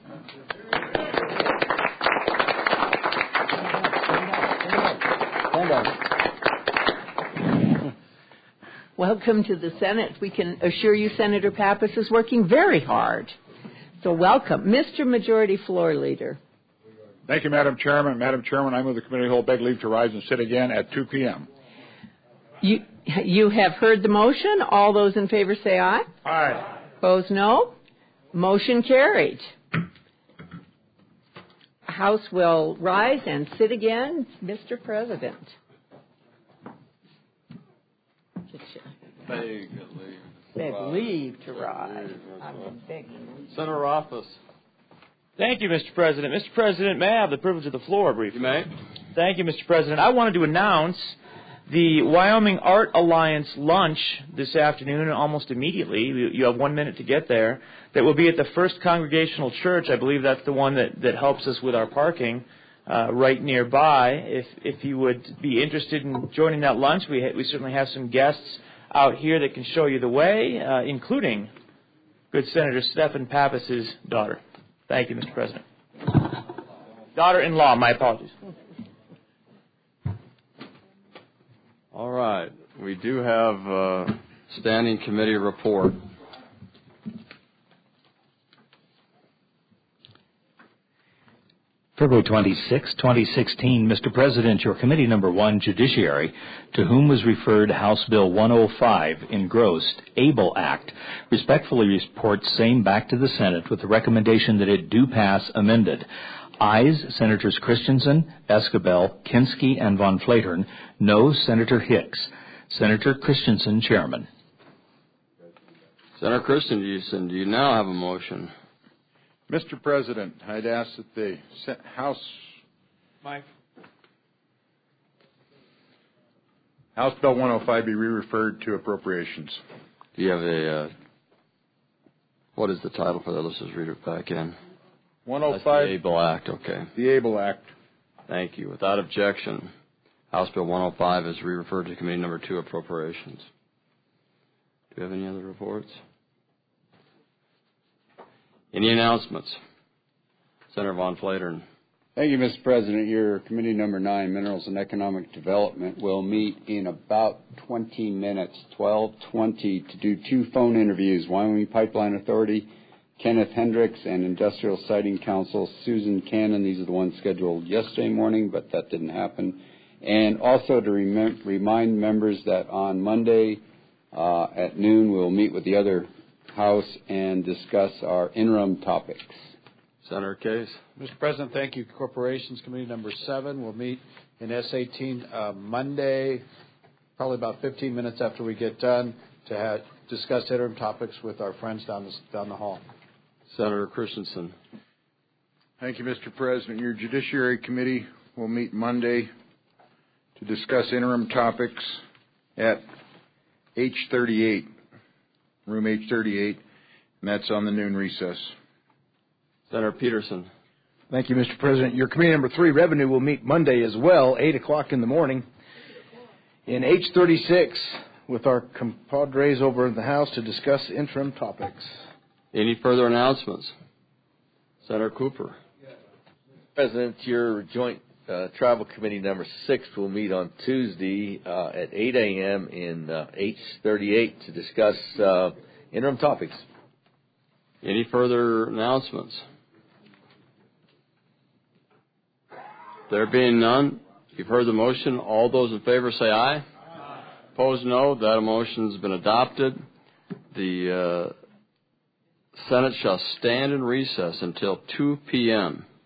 Welcome to the Senate. We can assure you Senator Pappas is working very hard. So welcome. Mr. Majority Floor Leader. Thank you, Madam Chairman. Madam Chairman, I move the committee whole beg leave to rise and sit again at 2 p.m. You have heard the motion. All those in favor say aye. Aye. Opposed, no. Motion carried. House will rise and sit again. Mr. President. Beg leave to rise. I'm begging. Senator Rothfuss. Thank you, Mr. President. Mr. President, may I have the privilege of the floor briefly? You may. Thank you, Mr. President. I wanted to announce the Wyoming Art Alliance lunch this afternoon, almost immediately. You have 1 minute to get there. That will be at the First Congregational Church. I believe that's the one that helps us with our parking right nearby. If you would be interested in joining that lunch, we certainly have some guests out here that can show you the way, including good Senator Stephen Pappas's daughter. Thank you, Mr. President. Daughter-in-law, my apologies. All right. We do have a standing committee report. February 26, 2016, Mr. President, your Committee Number 1, Judiciary, to whom was referred House Bill 105, engrossed, ABLE Act, respectfully reports same back to the Senate with the recommendation that it do pass amended. Ayes, Senators Christensen, Escabel, Kinski, and Von Flatern. No, Senator Hicks. Senator Christensen, Chairman. Senator Christensen, do you now have a motion? Mr. President, I'd ask that the House Bill 105 be re-referred to appropriations. Do you have what is the title for that? Let's just read it back in. 105. That's the ABLE Act, okay. The ABLE Act. Thank you. Without objection, House Bill 105 is re-referred to Committee Number 2, Appropriations. Do we have any other reports? Any announcements? Senator Von Flatern. Thank you, Mr. President. Your Committee Number 9, Minerals and Economic Development, will meet in about 20 minutes, 12:20, to do 2 phone interviews. Wyoming Pipeline Authority, Kenneth Hendricks, and Industrial Siting Council, Susan Cannon. These are the ones scheduled yesterday morning, but that didn't happen. And also to remind members that on Monday at noon, we'll meet with the other House and discuss our interim topics. Senator Case. Mr. President, thank you. Corporations Committee Number 7 will meet in S18 Monday, probably about 15 minutes after we get done to discuss interim topics with our friends down the hall. Senator Christensen. Thank you, Mr. President. Your Judiciary Committee will meet Monday to discuss interim topics at H38, room H38, and that's on the noon recess. Senator Peterson. Thank you, Mr. President. Your committee number 3, Revenue, will meet Monday as well, 8 o'clock in the morning, in H36 with our compadres over in the House to discuss interim topics. Any further announcements? Senator Cooper. President, your joint travel committee number 6 will meet on Tuesday at 8 a.m. in H38 to discuss interim topics. Any further announcements? There being none, you've heard the motion. All those in favor say aye. Aye. Opposed, no. That motion has been adopted. The Senate shall stand in recess until 2 p.m.